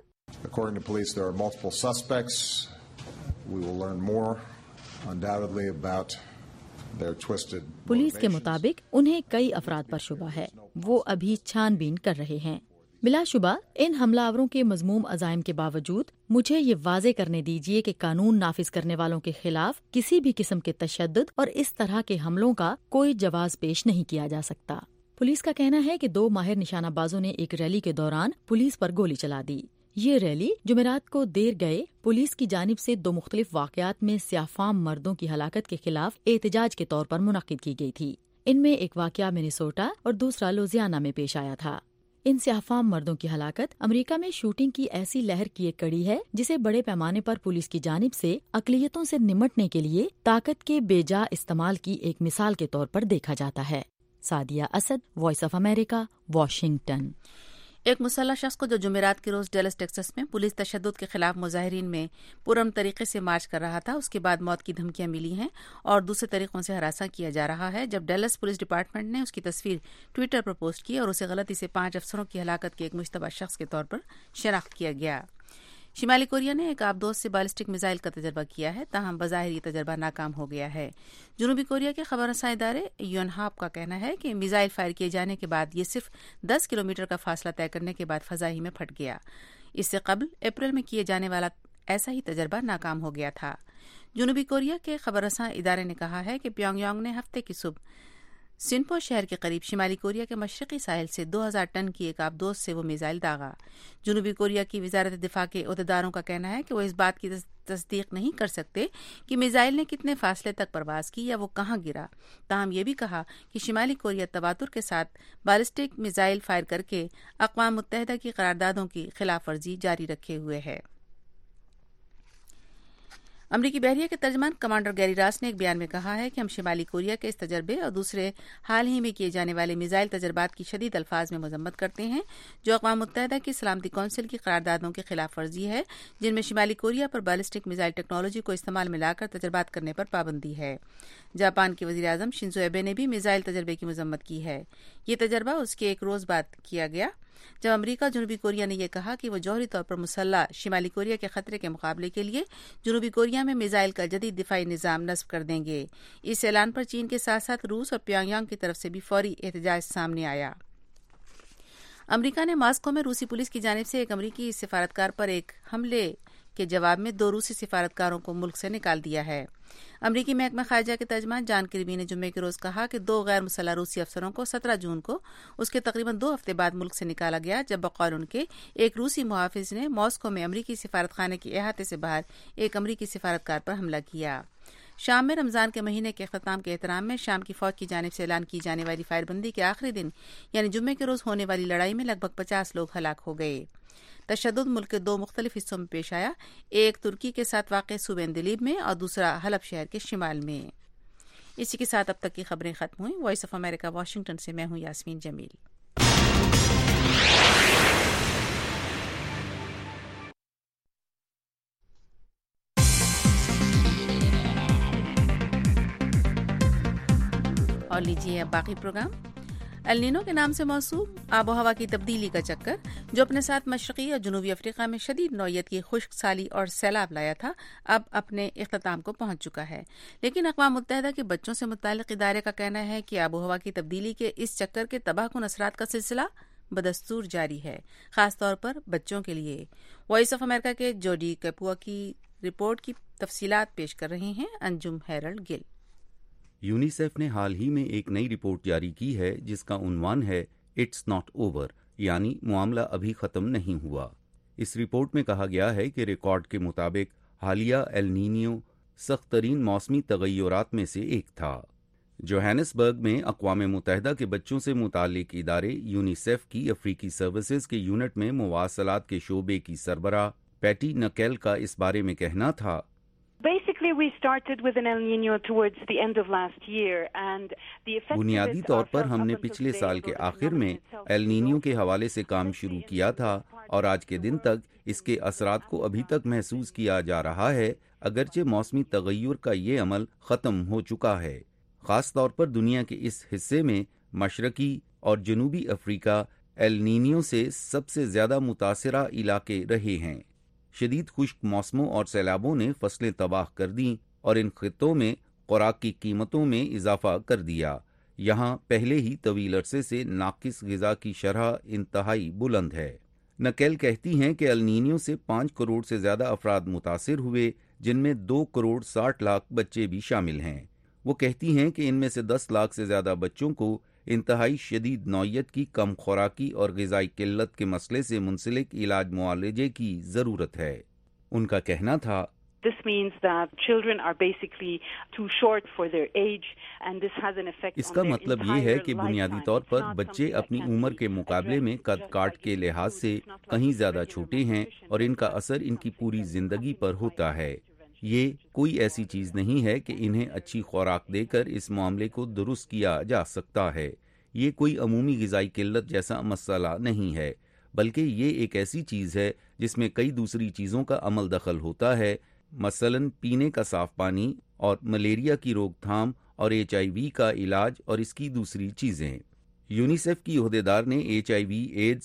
पुलिस के मुताबिक उन्हें कई अफराद पर शुबा है, वो अभी छानबीन कर रहे हैं। बिलाशुबा इन हमलावरों के मजमूम अज़ाइम के बावजूद मुझे ये वाजे करने दीजिए कि कानून नाफिज करने वालों के खिलाफ किसी भी किस्म के तशद्दुद और इस तरह के हमलों का कोई जवाब पेश नहीं किया जा सकता। पुलिस का कहना है कि दो माहिर निशानाबाजों ने एक रैली के दौरान पुलिस पर गोली चला दी। ये रैली जुमेरात को देर गए पुलिस की जानिब से दो मुख्तलिफ वाकयात में स्याफाम मर्दों की हलाकत के खिलाफ एहतजाज के तौर पर मुनक्किद की गई थी। इनमें एक वाकया मिनेसोटा और दूसरा लुजियाना में पेश आया था। इन स्याफाम मर्दों की हलाकत अमेरिका में शूटिंग की ऐसी लहर की एक कड़ी है जिसे बड़े पैमाने पर पुलिस की जानिब से अकलियतों से निमटने के लिए ताकत के बेजा इस्तेमाल की एक मिसाल के तौर पर देखा जाता है। Sadia Asad, voice of America, Washington. एक मुसल्लह शख्स को जो जुमेरात के रोज डैलस टेक्सास में पुलिस तशद्दुद के खिलाफ मुजाहिरीन में पुरअमन तरीके से मार्च कर रहा था, उसके बाद मौत की धमकियां मिली हैं और दूसरे तरीकों से हरासा किया जा रहा है। जब डैलस पुलिस डिपार्टमेंट ने उसकी तस्वीर ट्विटर पर पोस्ट की और उसे गलती से पांच अफसरों की हलाकत के एक मुश्तबा शख्स के तौर पर शनाख्त किया गया। شمالی کوریا نے ایک آبدوز سے بالسٹک میزائل کا تجربہ کیا ہے، تاہم بظاہر یہ تجربہ ناکام ہو گیا ہے۔ جنوبی کوریا کے خبر رساں ادارے یونہاپ کا کہنا ہے کہ میزائل فائر کیے جانے کے بعد یہ صرف دس کلومیٹر کا فاصلہ طے کرنے کے بعد فضا ہی میں پھٹ گیا۔ اس سے قبل اپریل میں کیے جانے والا ایسا ہی تجربہ ناکام ہو گیا تھا۔ جنوبی کوریا کے خبر رساں ادارے نے کہا ہے کہ پیونگ یانگ نے ہفتے کی صبح سنپو شہر کے قریب شمالی کوریا کے مشرقی ساحل سے دو ہزار ٹن کی ایک آبدوز سے وہ میزائل داغا۔ جنوبی کوریا کی وزارت دفاع کے عہدیداروں کا کہنا ہے کہ وہ اس بات کی تصدیق نہیں کر سکتے کہ میزائل نے کتنے فاصلے تک پرواز کی یا وہ کہاں گرا، تاہم یہ بھی کہا کہ شمالی کوریا تواتر کے ساتھ بالسٹک میزائل فائر کر کے اقوام متحدہ کی قراردادوں کی خلاف ورزی جاری رکھے ہوئے ہے۔ امریکی بحریہ کے ترجمان کمانڈر گیری راس نے ایک بیان میں کہا ہے کہ ہم شمالی کوریا کے اس تجربے اور دوسرے حال ہی میں کیے جانے والے میزائل تجربات کی شدید الفاظ میں مذمت کرتے ہیں، جو اقوام متحدہ کی سلامتی کونسل کی قراردادوں کی خلاف ورزی ہے، جن میں شمالی کوریا پر بالسٹک میزائل ٹیکنالوجی کو استعمال میں لا کر تجربات کرنے پر پابندی ہے۔ جاپان کے وزیر اعظم شنزو ایبے نے بھی میزائل تجربے کی مذمت کی ہے۔ یہ تجربہ اس کے ایک روز بعد کیا گیا جب امریکہ جنوبی کوریا نے یہ کہا کہ وہ جوہری طور پر مسلح شمالی کوریا کے خطرے کے مقابلے کے لیے جنوبی کوریا میں میزائل کا جدید دفاعی نظام نصب کر دیں گے۔ اس اعلان پر چین کے ساتھ ساتھ روس اور پیونگ یانگ کی طرف سے بھی فوری احتجاج سامنے آیا۔ امریکہ نے ماسکو میں روسی پولیس کی جانب سے ایک امریکی سفارتکار پر ایک حملے کے جواب میں دو روسی سفارتکاروں کو ملک سے نکال دیا ہے۔ امریکی محکمہ خارجہ کے ترجمان جان کربی نے جمعے کے روز کہا کہ دو غیر مسلح روسی افسروں کو سترہ جون کو اس کے تقریباً دو ہفتے بعد ملک سے نکالا گیا، جب بقول ان کے ایک روسی محافظ نے ماسکو میں امریکی سفارت خانے کے احاطے سے باہر ایک امریکی سفارتکار پر حملہ کیا۔ شام میں رمضان کے مہینے کے اختتام کے احترام میں شام کی فوج کی جانب سے اعلان کی جانے والی فائر بندی کے آخری دن یعنی جمعے کے روز ہونے والی لڑائی میں لگ بھگ پچاس لوگ ہلاک ہو گئے۔ تشدد ملک کے دو مختلف حصوں میں پیش آیا، ایک ترکی کے ساتھ واقع صوبہ اندلیب میں اور دوسرا حلب شہر کے شمال میں۔ اسی کے ساتھ اب تک کی خبریں ختم ہوئیں۔ وائس آف امریکہ واشنگٹن سے میں ہوں یاسمین جمیل۔ اور لیجیے اب باقی پروگرام۔ ایل نینو کے نام سے موسوم آب و ہوا کی تبدیلی کا چکر، جو اپنے ساتھ مشرقی اور جنوبی افریقہ میں شدید نوعیت کی خشک سالی اور سیلاب لایا تھا، اب اپنے اختتام کو پہنچ چکا ہے۔ لیکن اقوام متحدہ کے بچوں سے متعلق ادارے کا کہنا ہے کہ آب و ہوا کی تبدیلی کے اس چکر کے تباہ کن اثرات کا سلسلہ بدستور جاری ہے، خاص طور پر بچوں کے لیے۔ وائس آف امریکہ کے جوڈی کیپوا کی رپورٹ کی تفصیلات پیش کر رہے ہیں انجم ہیرلڈ گل۔ یونیسیف نے حال ہی میں ایک نئی رپورٹ جاری کی ہے جس کا عنوان ہے اٹس ناٹ اوور، یعنی معاملہ ابھی ختم نہیں ہوا۔ اس رپورٹ میں کہا گیا ہے کہ ریکارڈ کے مطابق حالیہ ایل نینیو سخت ترین موسمی تغیرات میں سے ایک تھا۔ جوہانسبرگ میں اقوام متحدہ کے بچوں سے متعلق ادارے یونیسیف کی افریقی سروسز کے یونٹ میں مواصلات کے شعبے کی سربراہ پیٹی نکیل کا اس بارے میں کہنا تھا، بنیادی طور پر ہم نے پچھلے سال کے آخر میں ایل نینیو کے حوالے سے کام شروع کیا تھا اور آج کے دن تک اس کے اثرات کو ابھی تک محسوس کیا جا رہا ہے، اگرچہ موسمی تغیر کا یہ عمل ختم ہو چکا ہے۔ خاص طور پر دنیا کے اس حصے میں مشرقی اور جنوبی افریقہ ایل نینیو سے سب سے زیادہ متاثرہ علاقے رہے ہیں۔ شدید خشک موسموں اور سیلابوں نے فصلیں تباہ کر دیں اور ان خطوں میں خوراک کی قیمتوں میں اضافہ کر دیا۔ یہاں پہلے ہی طویل عرصے سے ناقص غذا کی شرح انتہائی بلند ہے۔ نکیل کہتی ہیں کہ ایل نینیو سے پانچ کروڑ سے زیادہ افراد متاثر ہوئے، جن میں دو کروڑ ساٹھ لاکھ بچے بھی شامل ہیں۔ وہ کہتی ہیں کہ ان میں سے دس لاکھ سے زیادہ بچوں کو انتہائی شدید نوعیت کی کم خوراکی اور غذائی قلت کے مسئلے سے منسلک علاج معالجے کی ضرورت ہے۔ ان کا کہنا تھا، اس کا مطلب یہ ہے کہ بنیادی طور پر بچے اپنی عمر کے مقابلے میں قد کاٹ کے لحاظ سے کہیں زیادہ چھوٹے ہیں اور ان کا اثر ان کی پوری زندگی پر ہوتا ہے۔ یہ کوئی ایسی چیز نہیں ہے کہ انہیں اچھی خوراک دے کر اس معاملے کو درست کیا جا سکتا ہے۔ یہ کوئی عمومی غذائی قلت جیسا مسئلہ نہیں ہے، بلکہ یہ ایک ایسی چیز ہے جس میں کئی دوسری چیزوں کا عمل دخل ہوتا ہے، مثلاً پینے کا صاف پانی اور ملیریا کی روک تھام اور ایچ آئی وی کا علاج اور اس کی دوسری چیزیں۔ یونیسیف کی عہدیدار نے H I V, AIDS,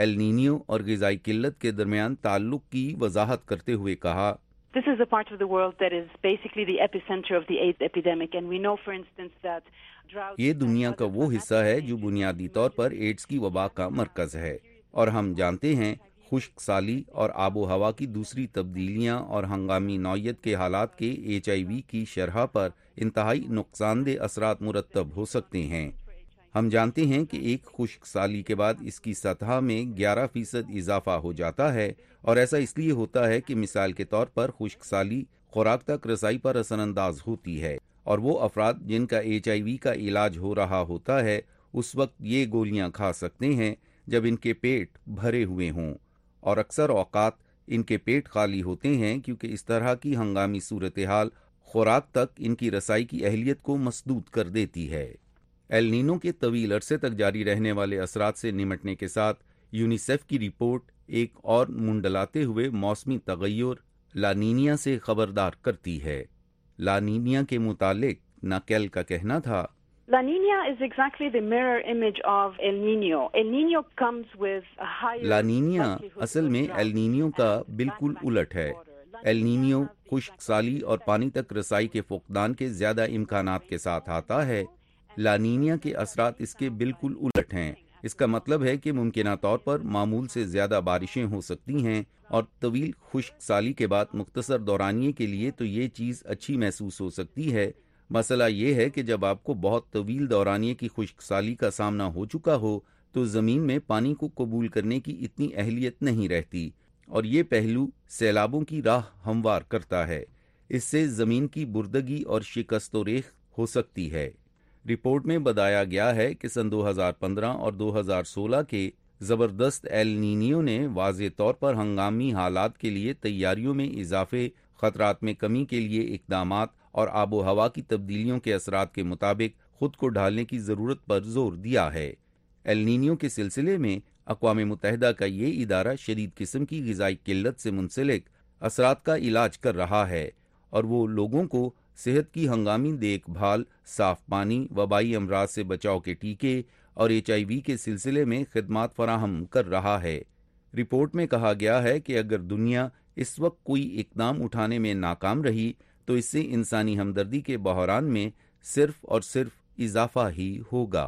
El Nino اور غذائی قلت کے درمیان تعلق کی وضاحت کرتے ہوئے کہا، This is a part of the world that is basically the epicenter of the AIDS epidemic, and we know, for instance, that drought. یہ دنیا کا وہ حصہ ہے جو بنیادی طور پر ایڈز کی وبا کا مرکز ہے، اور ہم جانتے ہیں خشک سالی اور آب و ہوا کی دوسری تبدیلیاں اور ہنگامی نوعیت کے حالات کے ایچ آئی وی کی شرح پر انتہائی نقصان دہ اثرات مرتب ہو سکتے ہیں۔ ہم جانتے ہیں کہ ایک خشک سالی کے بعد اس کی سطح میں گیارہ فیصد اضافہ ہو جاتا ہے، اور ایسا اس لیے ہوتا ہے کہ مثال کے طور پر خشک سالی خوراک تک رسائی پر اثر انداز ہوتی ہے، اور وہ افراد جن کا ایچ آئی وی کا علاج ہو رہا ہوتا ہے اس وقت یہ گولیاں کھا سکتے ہیں جب ان کے پیٹ بھرے ہوئے ہوں، اور اکثر اوقات ان کے پیٹ خالی ہوتے ہیں کیونکہ اس طرح کی ہنگامی صورتحال خوراک تک ان کی رسائی کی اہلیت کو مسدود کر دیتی ہے۔ ایل نینو کے طویل عرصے تک جاری رہنے والے اثرات سے نمٹنے کے ساتھ یونیسیف کی رپورٹ ایک اور منڈلاتے ہوئے موسمی تغیر لانینیا سے خبردار کرتی ہے۔ لانینیا کے متعلق ناکیل کا کہنا تھا، La Nina is exactly the mirror image of El Nino. El Nino comes with a higher لا نینیا اصل میں ایل نینیو کا بالکل الٹ ہے۔ ایل نینیو خشک سالی اور پانی تک رسائی کے فقدان کے زیادہ امکانات کے ساتھ آتا ہے، لا نینیا کے اثرات اس کے بالکل الٹ ہیں۔ اس کا مطلب ہے کہ ممکنہ طور پر معمول سے زیادہ بارشیں ہو سکتی ہیں، اور طویل خشک سالی کے بعد مختصر دورانیے کے لیے تو یہ چیز اچھی محسوس ہو سکتی ہے۔ مسئلہ یہ ہے کہ جب آپ کو بہت طویل دورانیے کی خشک سالی کا سامنا ہو چکا ہو تو زمین میں پانی کو قبول کرنے کی اتنی اہلیت نہیں رہتی، اور یہ پہلو سیلابوں کی راہ ہموار کرتا ہے۔ اس سے زمین کی بردگی اور شکست و ریخت ہو سکتی ہے۔ رپورٹ میں بتایا گیا ہے کہ سن دو ہزار پندرہ اور دو ہزار سولہ کے زبردست ایل نینیو نے واضح طور پر ہنگامی حالات کے لیے تیاریوں میں اضافے، خطرات میں کمی کے لیے اقدامات اور آب و ہوا کی تبدیلیوں کے اثرات کے مطابق خود کو ڈھالنے کی ضرورت پر زور دیا ہے۔ ایل نینیو کے سلسلے میں اقوام متحدہ کا یہ ادارہ شدید قسم کی غذائی قلت سے منسلک اثرات کا علاج کر رہا ہے، اور وہ لوگوں کو صحت کی ہنگامی دیکھ بھال، صاف پانی، وبائی امراض سے بچاؤ کے ٹیکے اور ایچ آئی وی کے سلسلے میں خدمات فراہم کر رہا ہے۔ رپورٹ میں کہا گیا ہے کہ اگر دنیا اس وقت کوئی اقدام اٹھانے میں ناکام رہی تو اس سے انسانی ہمدردی کے بحران میں صرف اور صرف اضافہ ہی ہوگا۔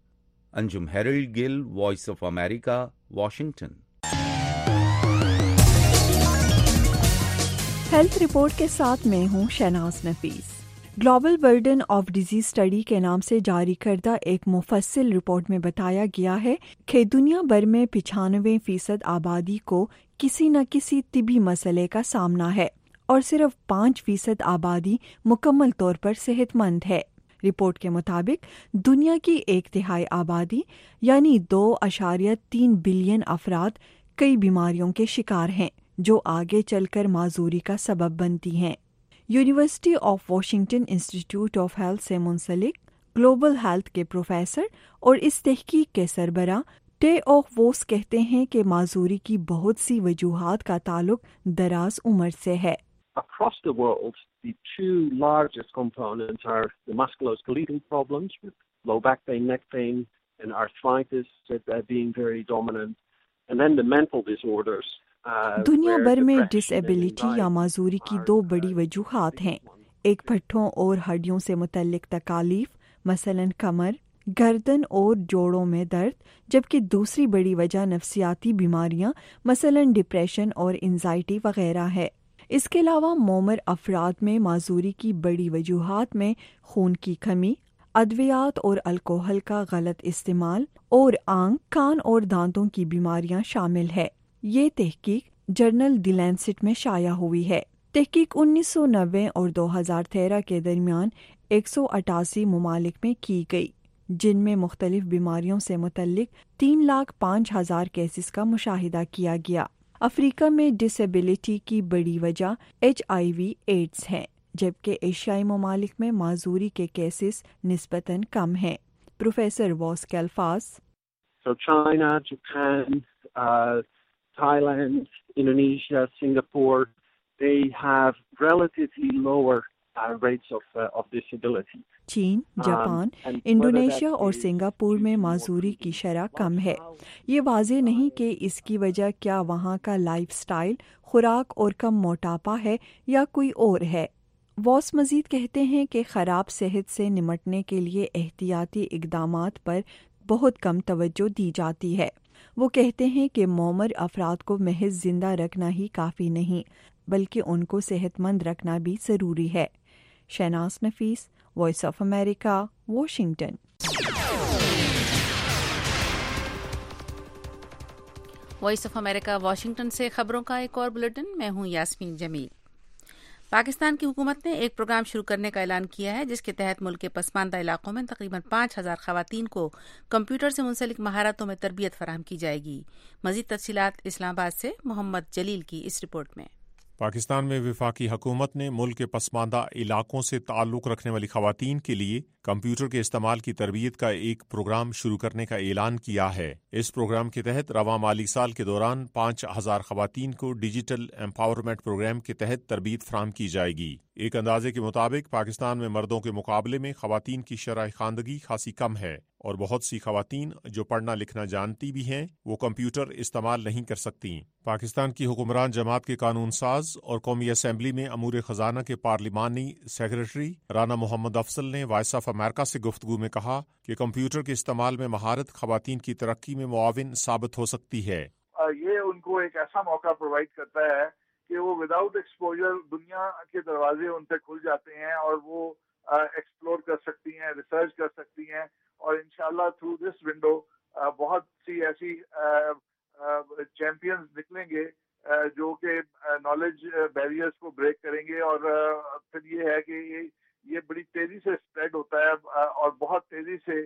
Anjum Harold Gill, voice of America, Washington. Health report کے ساتھ میں ہوں Shahnaz Nafees. Global burden of disease study کے نام سے جاری کردہ ایک مفصل رپورٹ میں بتایا گیا ہے کہ دنیا بھر میں پچانوے فیصد آبادی کو کسی نہ کسی طبی مسئلے کا سامنا ہے، اور صرف پانچ فیصد آبادی مکمل طور پر صحت مند ہے۔ رپورٹ کے مطابق دنیا کی ایک تہائی آبادی یعنی دو اشاریہ تین بلین افراد کئی بیماریوں کے شکار ہیں جو آگے چل کر معذوری کا سبب بنتی ہیں۔ University of Washington institute of health سے منسلک گلوبل ہیلتھ کے پروفیسر اور اس تحقیق کے سربراہ ٹے آف ووس کہتے ہیں کہ معذوری کی بہت سی وجوہات کا تعلق دراز عمر سے ہے۔ Across the world, the two largest components are the musculoskeletal problems with low back pain, neck pain, and arthritis uh, being very dominant, and then the mental disorders. دنیا بھر میں ڈس ایبلٹی یا معذوری کی دو بڑی وجوہات ہیں، ایک پٹھوں اور ہڈیوں سے متعلق تکالیف مثلاً کمر، گردن اور جوڑوں میں درد، جبکہ دوسری بڑی وجہ نفسیاتی بیماریاں مثلاً ڈپریشن اور انزائٹی وغیرہ ہے۔ اس کے علاوہ مومر افراد میں معذوری کی بڑی وجوہات میں خون کی کمی، ادویات اور الکوہل کا غلط استعمال، اور آنکھ، کان اور دانتوں کی بیماریاں شامل ہے۔ یہ تحقیق جرنل دی لینسٹ میں شائع ہوئی ہے۔ تحقیق انیس سو نوے اور دو ہزار تیرہ کے درمیان ایک سو اٹھاسی ممالک میں کی گئی، جن میں مختلف بیماریوں سے متعلق تین لاکھ پانچ ہزار کیسز کا مشاہدہ کیا گیا۔ افریقہ میں ڈس ایبلٹی کی بڑی وجہ ایچ آئی وی ایڈز ہے، جبکہ ایشیائی ممالک میں معذوری کے کیسز نسبتاً کم ہیں۔ پروفیسر واس کیلفاس So China, Japan, uh, Thailand, Indonesia, Singapore, they have relatively lower uh, rates of uh, of disability. चीन, जापान, इंडोनेशिया और सिंगापुर में माजूरी की शरह कम है। ये वाज़ेह नहीं कि इसकी वजह क्या वहाँ का लाइफस्टाइल, खुराक और कम मोटापा है या कोई और है। वॉस मजीद कहते हैं कि ख़राब सेहत से निमटने के लिए एहतियाती इक़दामात पर बहुत कम तवज्जो दी जाती है। वो कहते हैं कि मौमर अफराद को महज जिंदा रखना ही काफ़ी नहीं, बल्कि उनको सेहतमंद रखना भी ज़रूरी है। Shahnaz Nafees, voice of America, Washington. Voice of America Washington से खबरों का एक और बुलेटिन। मैं हूं यास्मीन जमील। पाकिस्तान की हुकूमत ने एक प्रोग्राम शुरू करने का ऐलान किया है जिसके तहत मुल्क के पसमानदा इलाकों में तकरीबन पाँच हजार खवातीन को कंप्यूटर से मुंसलिक महारतों में तरबियत फराहम की जाएगी। मजीद तफसीलात इस्लामाबाद से मोहम्मद जलील की इस रिपोर्ट में। पाकिस्तान में वफाकी हुकूमत ने मुल्क के पसमानदा इलाकों से ताल्लुक़ रखने वाली खवातीन के लिए कंप्यूटर के इस्तेमाल की तरबियत का एक प्रोग्राम शुरू करने का ऐलान किया है। इस प्रोग्राम के तहत रवां माली साल के दौरान पाँच हजार खवातीन को डिजिटल एम्पावरमेंट प्रोग्राम के तहत तरबियत फराहम की जाएगी। एक अंदाजे के मुताबिक पाकिस्तान में मर्दों के मुकाबले में खवातीन की शरह खानदगी खासी कम है और बहुत सी खवातीन जो पढ़ना लिखना जानती भी हैं वो कंप्यूटर इस्तेमाल नहीं कर सकती। पाकिस्तान की हुक्मरान जमात के कानून साज और कौमी असम्बली में अमूर खजाना के पार्लिमानी सेक्रेटरी राना मोहम्मद अफसल ने वॉइस ऑफ अमेरिका से गुफ्तगू में कहा कि कंप्यूटर के इस्तेमाल में महारत खवातीन की तरक्की में मुआविन साबित हो सकती है। ये उनको एक ऐसा मौका प्रोवाइड करता है कि वो विदाउट एक्सपोजर दुनिया के दरवाजे उन पे खुल जाते हैं और वो एक्सप्लोर कर सकती हैं, रिसर्च कर सकती हैं और इंशाल्लाह थ्रू दिस विंडो बहुत सी ऐसी चैंपियंस निकलेंगे जो कि नॉलेज बैरियर्स को ब्रेक करेंगे और फिर ये है कि ये ये बड़ी तेजी से स्प्रेड होता है और बहुत तेजी से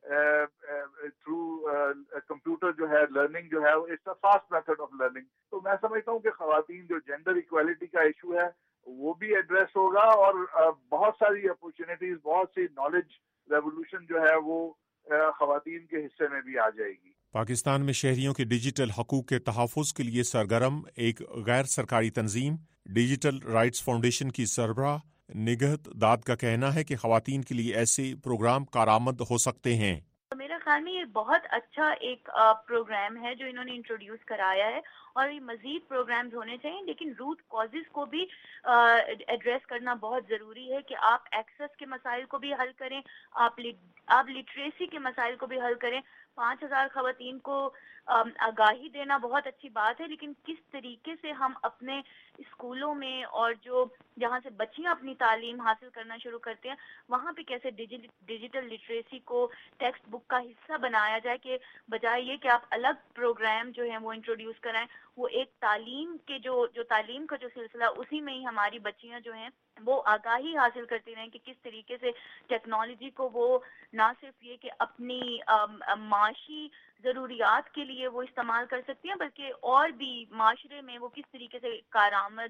थ्रू कंप्यूटर जो है लर्निंग जो है it's a fast method of learning. तो मैं समझता हूँ कि खवातीन जो जेंडर इक्वालिटी का इशू है वो भी एड्रेस होगा और बहुत सारी अपॉर्चुनिटीज, बहुत सी नॉलेज रेवोल्यूशन जो है वो खवातीन के हिस्से में भी आ जाएगी। पाकिस्तान में शहरियों के डिजिटल हकूक़ के तहफ़्फ़ुज़ के लिए सरगर्म एक गैर सरकारी तंजीम डिजिटल राइट्स फाउंडेशन की सरबराह निगहत दाद का कहना है कि खवातीन के लिए ऐसे प्रोग्राम कारआमद हो सकते हैं। मेरे ख्याल में ये बहुत अच्छा एक प्रोग्राम है जो इन्होंने इंट्रोड्यूस कराया है और ये मजीद प्रोग्राम्स होने चाहिए, लेकिन रूट कॉजेज को भी एड्रेस करना बहुत ज़रूरी है कि आप एक्सेस के मसाइल को भी हल करें, आप लि, आप लिटरेसी के मसाइल को भी हल करें। पाँच हजार खवातीन को आगाही देना बहुत अच्छी बात है, लेकिन किस तरीके से हम अपने स्कूलों में और जो जहाँ से बच्चियाँ अपनी तालीम हासिल करना शुरू करते हैं वहाँ पे कैसे डिजिटल डिजिटल लिटरेसी को टेक्स्ट बुक का हिस्सा बनाया जाए कि बजाय ये कि आप अलग प्रोग्राम जो है वो इंट्रोड्यूस कराएं, वो एक तालीम के जो जो तालीम का जो सिलसिला उसी में ही हमारी बच्चियाँ जो हैं वो आगाही हासिल करती रहें कि किस तरीके से टेक्नोलॉजी को वो ना सिर्फ ये कि अपनी माशी ज़रूरियात के लिए वो इस्तेमाल कर सकती हैं बल्कि और भी माशरे में वो किस तरीके से कारआमद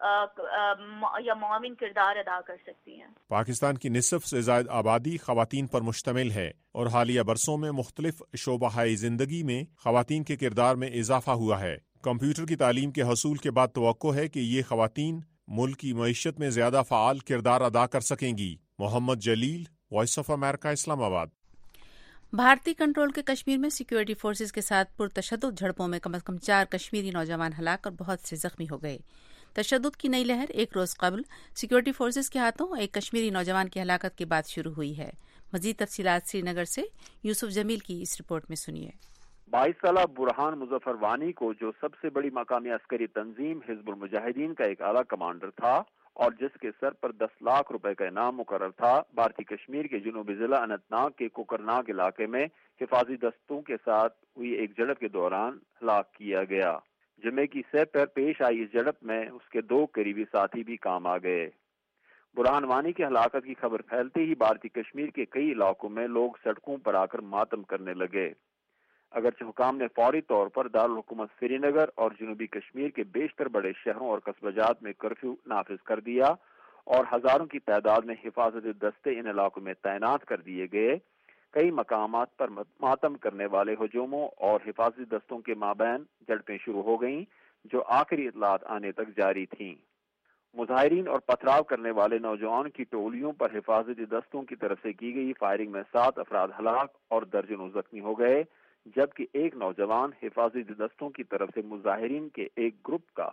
या मुआविन किरदार अदा कर सकती हैं। पाकिस्तान की निसफ से ज़ायद आबादी खवातीन पर मुश्तमिल है और हालिया बरसों में मुख्तलिफ शोबाहाई ज़िंदगी में खवातीन के किरदार में इजाफा हुआ है। कंप्यूटर की तालीम के हसूल के बाद तवक्को है कि ये खवातीन मुल्क की मईशत में ज्यादा फ़ाल किरदार अदा कर सकेंगी। Mohammad Jalil, voice of America, Islamabad. भारतीय कंट्रोल के कश्मीर में सिक्योरिटी फोर्सेज के साथ पुरतशद्दुद झड़पों में कम अज कम चार कश्मीरी नौजवान हलाक और बहुत से जख्मी हो गए। तशद्दुद की नई लहर एक रोज कबल सिक्योरिटी फोर्सेज के हाथों एक कश्मीरी नौजवान की हलाकत के बाद शुरू हुई है। मजीद तफसीलात श्रीनगर से यूसुफ जमील की इस रिपोर्ट में सुनिए। बाईस साल बुरहान मुजफ्फर वानी को जो सबसे बड़ी मकामी अस्करी तंजीम हिजबुल मुजाहिदीन का एक आला कमांडर था और जिसके सर पर दस लाख रुपए का इनाम मुकर्रर था, भारतीय कश्मीर के जुनूबी जिला अनंतनाग के कोकरनाग इलाके में हिफाजी दस्तों के साथ हुई एक झड़प के दौरान हलाक किया गया। जुमे की सह पर पेश आई इस झड़प में उसके दो करीबी साथी भी काम आ गए। बुरहान वानी की हलाकत की खबर फैलते ही भारतीय कश्मीर के कई इलाकों में लोग सड़कों पर आकर मातम करने लगे। अगरचे हुकाम ने फौरी तौर पर दारुल हुकूमत श्रीनगर और जनूबी कश्मीर के बेशतर बड़े शहरों और कस्बाजात में कर्फ्यू नाफिज कर दिया और हजारों की तादाद में हिफाजती दस्ते इन इलाकों में तैनात कर दिए गए। कई मकामात पर मातम करने वाले हुजूमों और हिफाजती दस्तों के माबैन झड़पें शुरू हो गईं जो आखिरी इतलात आने तक जारी थीं। مظاہرین اور پتھراؤ کرنے والے نوجوان کی ٹولیوں پر حفاظتی دستوں کی طرف سے کی گئی فائرنگ میں سات افراد ہلاک اور درجنوں زخمی ہو گئے، جبکہ ایک نوجوان حفاظتی دستوں کی طرف سے مظاہرین کے ایک گروپ کا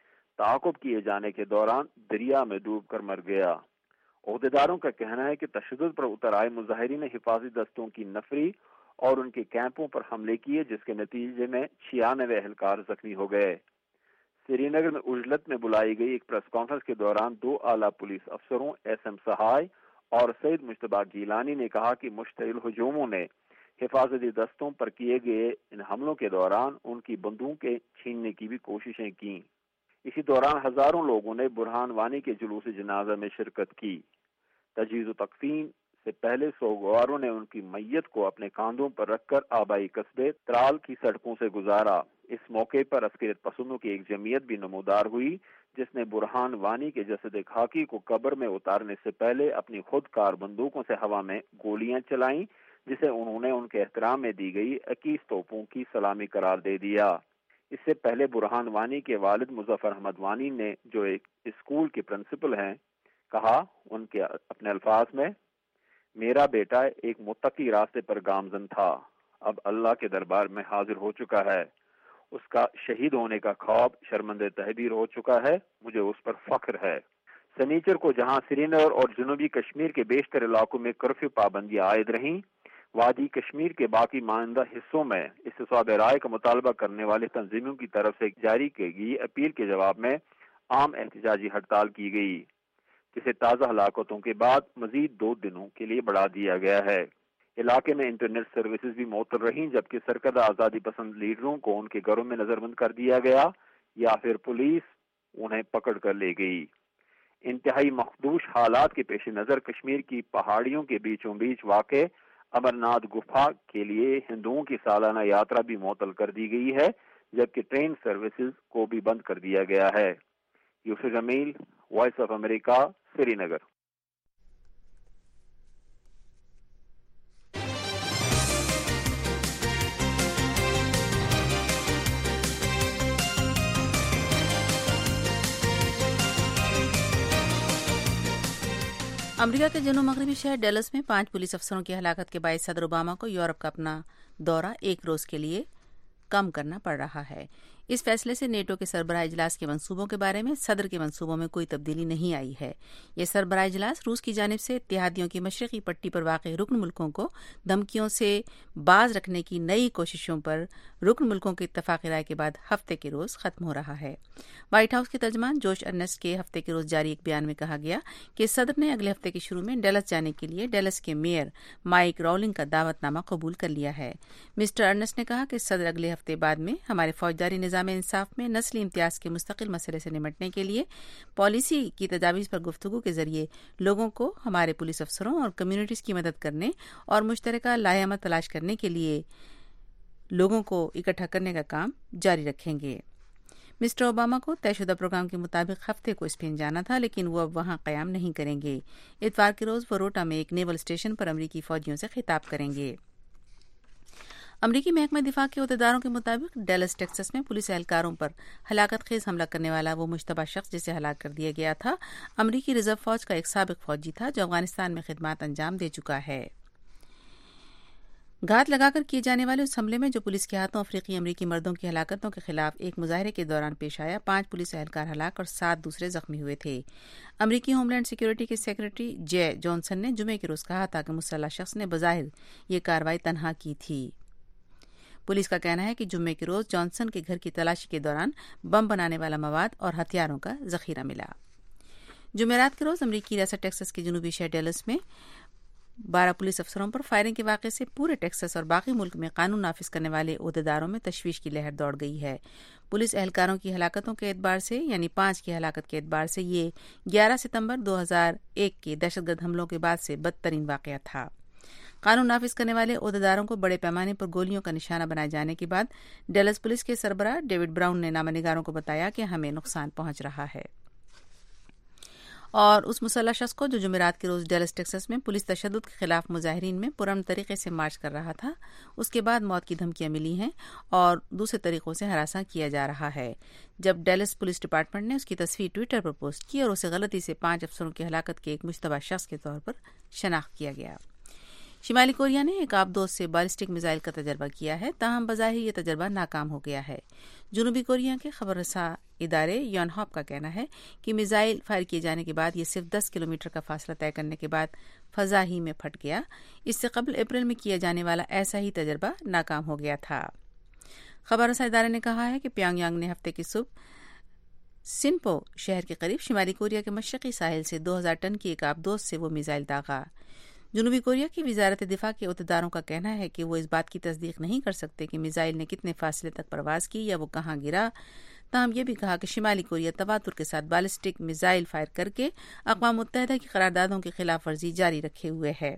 تعاقب کیے جانے کے دوران دریا میں ڈوب کر مر گیا۔ عہدیداروں کا کہنا ہے کہ تشدد پر اتر آئے مظاہرین نے حفاظتی دستوں کی نفری اور ان کے کیمپوں پر حملے کیے، جس کے نتیجے میں چھیانوے اہلکار زخمی ہو گئے۔ سری نگر میں اجلت میں بلائی گئی ایک پریس کانفرنس کے دوران دو اعلیٰ پولیس افسروں ایس ایم سہائے اور سید مشتبہ گیلانی نے کہا کہ مشتعل ہجوموں نے حفاظتی دستوں پر کیے گئے ان حملوں کے دوران ان کی بندوقیں چھیننے کی بھی کوششیں کیں۔ اسی دوران ہزاروں لوگوں نے برہان وانی کے جلوس جنازہ میں شرکت کی۔ تجہیز و تکفین سے پہلے سوگواروں نے ان کی میت کو اپنے کاندھوں پر رکھ کر آبائی قصبے ترال کی سڑکوں سے گزارا۔ اس موقع پر عسکریت پسندوں کی ایک جمعیت بھی نمودار ہوئی، جس نے برہان وانی کے جسد خاکی کو قبر میں اتارنے سے پہلے اپنی خود کار بندوقوں سے ہوا میں گولیاں چلائیں، جسے انہوں نے ان کے احترام میں دی گئی اکیس توپوں کی سلامی قرار دے دیا۔ اس سے پہلے برہان وانی کے والد مظفر احمد وانی نے، جو ایک اسکول کے پرنسپل ہیں، کہا ان کے اپنے الفاظ میں، میرا بیٹا ایک متقی راستے پر گامزن تھا، اب اللہ کے دربار میں حاضر ہو چکا ہے، اس کا شہید ہونے کا خواب شرمندہ تحبیر ہو چکا ہے، مجھے اس پر فخر ہے۔ سنیچر کو جہاں سری نگر اور جنوبی کشمیر کے بیشتر علاقوں میں کرفیو پابندیاں عائد رہیں، وادی کشمیر کے باقی مانندہ حصوں میں استصواب رائے کا مطالبہ کرنے والے تنظیموں کی طرف سے جاری کی گئی اپیل کے جواب میں عام احتجاجی ہڑتال کی گئی، جسے تازہ ہلاکتوں کے بعد مزید دو دنوں کے لیے بڑھا دیا گیا ہے۔ علاقے میں انٹرنیٹ سروسز بھی معطل رہیں، جبکہ سرکردہ آزادی پسند لیڈروں کو ان کے گھروں میں نظر بند کر دیا گیا یا پھر پولیس انہیں پکڑ کر لے گئی۔ انتہائی مخدوش حالات کے پیش نظر کشمیر کی پہاڑیوں کے بیچوں بیچ واقع امرناتھ گفا کے لیے ہندوؤں کی سالانہ یاترا بھی معطل کر دی گئی ہے، جبکہ ٹرین سروسز کو بھی بند کر دیا گیا ہے۔ Yusuf Jamil, voice of America, Srinagar. امریکہ کے جنوب مغربی شہر ڈیلس میں پانچ پولیس افسروں کی ہلاکت کے باعث صدر اوباما کو یورپ کا اپنا دورہ ایک روز کے لیے کم کرنا پڑ رہا ہے۔ اس فیصلے سے نیٹو کے سربراہ اجلاس کے منصوبوں کے بارے میں صدر کے منصوبوں میں کوئی تبدیلی نہیں آئی ہے۔ یہ سربراہ اجلاس روس کی جانب سے اتحادیوں کی مشرقی پٹی پر واقع رکن ملکوں کو دھمکیوں سے باز رکھنے کی نئی کوششوں پر رکن ملکوں کی اتفاقی رائے کے بعد ہفتے کے روز ختم ہو رہا ہے۔ وائٹ ہاؤس کے ترجمان جوش ارنسٹ کے ہفتے کے روز جاری ایک بیان میں کہا گیا کہ صدر نے اگلے ہفتے کے شروع میں ڈیلس جانے کے لیے ڈیلس کے میئر مائک راولنگ کا دعوت نامہ قبول کر لیا ہے۔ مسٹر ارنسٹ نے کہا کہ صدر اگلے ہفتے بعد میں ہمارے فوجداری نظام انصاف میں نسلی امتیاز کے مستقل مسئلے سے نمٹنے کے لیے پالیسی کی تجاویز پر گفتگو کے ذریعے لوگوں کو ہمارے پولیس افسروں اور کمیونٹیز کی مدد کرنے اور مشترکہ لائحہ عمل تلاش کرنے کے لیے لوگوں کو اکٹھا کرنے کا کام جاری رکھیں گے۔ مسٹر اوباما کو طے شدہ پروگرام کے مطابق ہفتے کو اسپین جانا تھا، لیکن وہ اب وہاں قیام نہیں کریں گے۔ اتوار کے روز وہ روٹا میں ایک نیول اسٹیشن پر امریکی فوجیوں سے خطاب کریں گے۔ امریکی محکمہ دفاع کے عہدیداروں کے مطابق ڈیلس ٹیکساس میں پولیس اہلکاروں پر ہلاکت خیز حملہ کرنے والا وہ مشتبہ شخص جسے ہلاک کر دیا گیا تھا امریکی ریزرو فوج کا ایک سابق فوجی تھا جو افغانستان میں خدمات انجام دے چکا ہے۔ گھات لگا کر کیے جانے والے اس حملے میں جو پولیس کے ہاتھوں افریقی امریکی مردوں کی ہلاکتوں کے خلاف ایک مظاہرے کے دوران پیش آیا، پانچ پولیس اہلکار ہلاک اور سات دوسرے زخمی ہوئے تھے۔ امریکی ہوم لینڈ سیکورٹی کے سیکرٹری جے جانسن نے جمعے کے روز کہا تھا کہ مسلح شخص نے بظاہر یہ کارروائی تنہا کی تھی۔ پولیس کا کہنا ہے کہ جمعے کے روز جانسن کے گھر کی تلاشی کے دوران بم بنانے والا مواد اور ہتھیاروں کا ذخیرہ ملا۔ جمعرات کے روز امریکی ریاست ٹیکساس کے جنوبی شہر ڈیلس میں بارہ پولیس افسروں پر فائرنگ کے واقعے سے پورے ٹیکساس اور باقی ملک میں قانون نافذ کرنے والے عہدیداروں میں تشویش کی لہر دوڑ گئی ہے۔ پولیس اہلکاروں کی ہلاکتوں کے اعتبار سے یعنی پانچ کی ہلاکت کے اعتبار سے یہ گیارہ ستمبر دو ہزار ایک کے دہشت گرد حملوں کے بعد سے بدترین واقعہ تھا۔ قانون نافذ کرنے والے عہدیداروں کو بڑے پیمانے پر گولیوں کا نشانہ بنائے جانے کے بعد ڈیلس پولیس کے سربراہ ڈیوڈ براؤن نے نامہ نگاروں کو بتایا کہ ہمیں نقصان پہنچ رہا ہے۔ اور اس مسلح شخص کو جو جمعرات کے روز ڈیلس ٹیکساس میں پولیس تشدد کے خلاف مظاہرین میں پرامن طریقے سے مارچ کر رہا تھا، اس کے بعد موت کی دھمکیاں ملی ہیں اور دوسرے طریقوں سے ہراساں کیا جا رہا ہے۔ جب ڈیلس پولیس ڈپارٹمنٹ نے اس کی تصویر ٹویٹر پر پوسٹ کی اور اسے غلطی سے پانچ افسروں کی ہلاکت کے ایک مشتبہ شخص کے طور پر شناخت کیا گیا۔ شمالی کوریا نے ایک آبدوز سے بالسٹک میزائل کا تجربہ کیا ہے، تاہم بظاہر یہ تجربہ ناکام ہو گیا ہے۔ جنوبی کوریا کے خبر رساں ادارے یون ہاپ کا کہنا ہے کہ میزائل فائر کیے جانے کے بعد یہ صرف دس کلومیٹر کا فاصلہ طے کرنے کے بعد فضا ہی میں پھٹ گیا۔ اس سے قبل اپریل میں کیا جانے والا ایسا ہی تجربہ ناکام ہو گیا تھا۔ خبر رساں ادارے نے کہا ہے کہ پیانگ یانگ نے ہفتے کی صبح سنپو شہر کے قریب شمالی کوریا کے مشرقی ساحل سے دو ہزار ٹن کی ایک آبدوز سے وہ میزائل داغا۔ جنوبی کوریا کی وزارت دفاع کے عہدیداروں کا کہنا ہے کہ وہ اس بات کی تصدیق نہیں کر سکتے کہ میزائل نے کتنے فاصلے تک پرواز کی یا وہ کہاں گرا، تاہم یہ بھی کہا کہ شمالی کوریا تواتر کے ساتھ بالسٹک میزائل فائر کر کے اقوام متحدہ کی قراردادوں کی خلاف ورزی جاری رکھے ہوئے ہے۔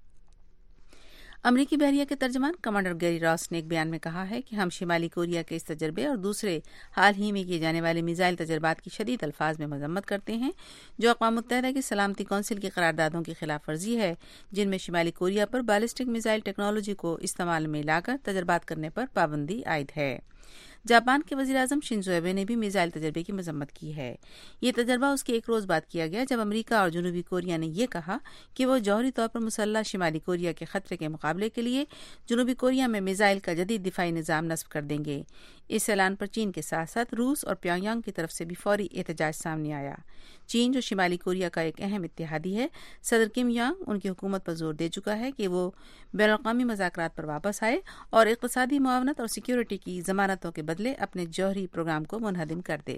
امریکی بحریہ کے ترجمان کمانڈر گیری راس نے ایک بیان میں کہا ہے کہ ہم شمالی کوریا کے اس تجربے اور دوسرے حال ہی میں کیے جانے والے میزائل تجربات کی شدید الفاظ میں مذمت کرتے ہیں، جو اقوام متحدہ کی سلامتی کونسل کی قراردادوں کی خلاف ورزی ہے، جن میں شمالی کوریا پر بالسٹک میزائل ٹیکنالوجی کو استعمال میں لا کر تجربات کرنے پر پابندی عائد ہے۔ جاپان کے وزیر اعظم شنزو ایبے نے بھی میزائل تجربے کی مذمت کی ہے۔ یہ تجربہ اس کے ایک روز بعد کیا گیا جب امریکہ اور جنوبی کوریا نے یہ کہا کہ وہ جوہری طور پر مسلح شمالی کوریا کے خطرے کے مقابلے کے لیے جنوبی کوریا میں میزائل کا جدید دفاعی نظام نصب کر دیں گے۔ اس اعلان پر چین کے ساتھ ساتھ روس اور پیانگ یانگ کی طرف سے بھی فوری احتجاج سامنے آیا۔ چین، جو شمالی کوریا کا ایک اہم اتحادی ہے، صدر کم یانگ ان کی حکومت پر زور دے چکا ہے کہ وہ بین الاقوامی مذاکرات پر واپس آئے اور اقتصادی معاونت اور سیکیورٹی کی ضمانتوں کے بدلے اپنے جوہری پروگرام کو منہدم کر دے۔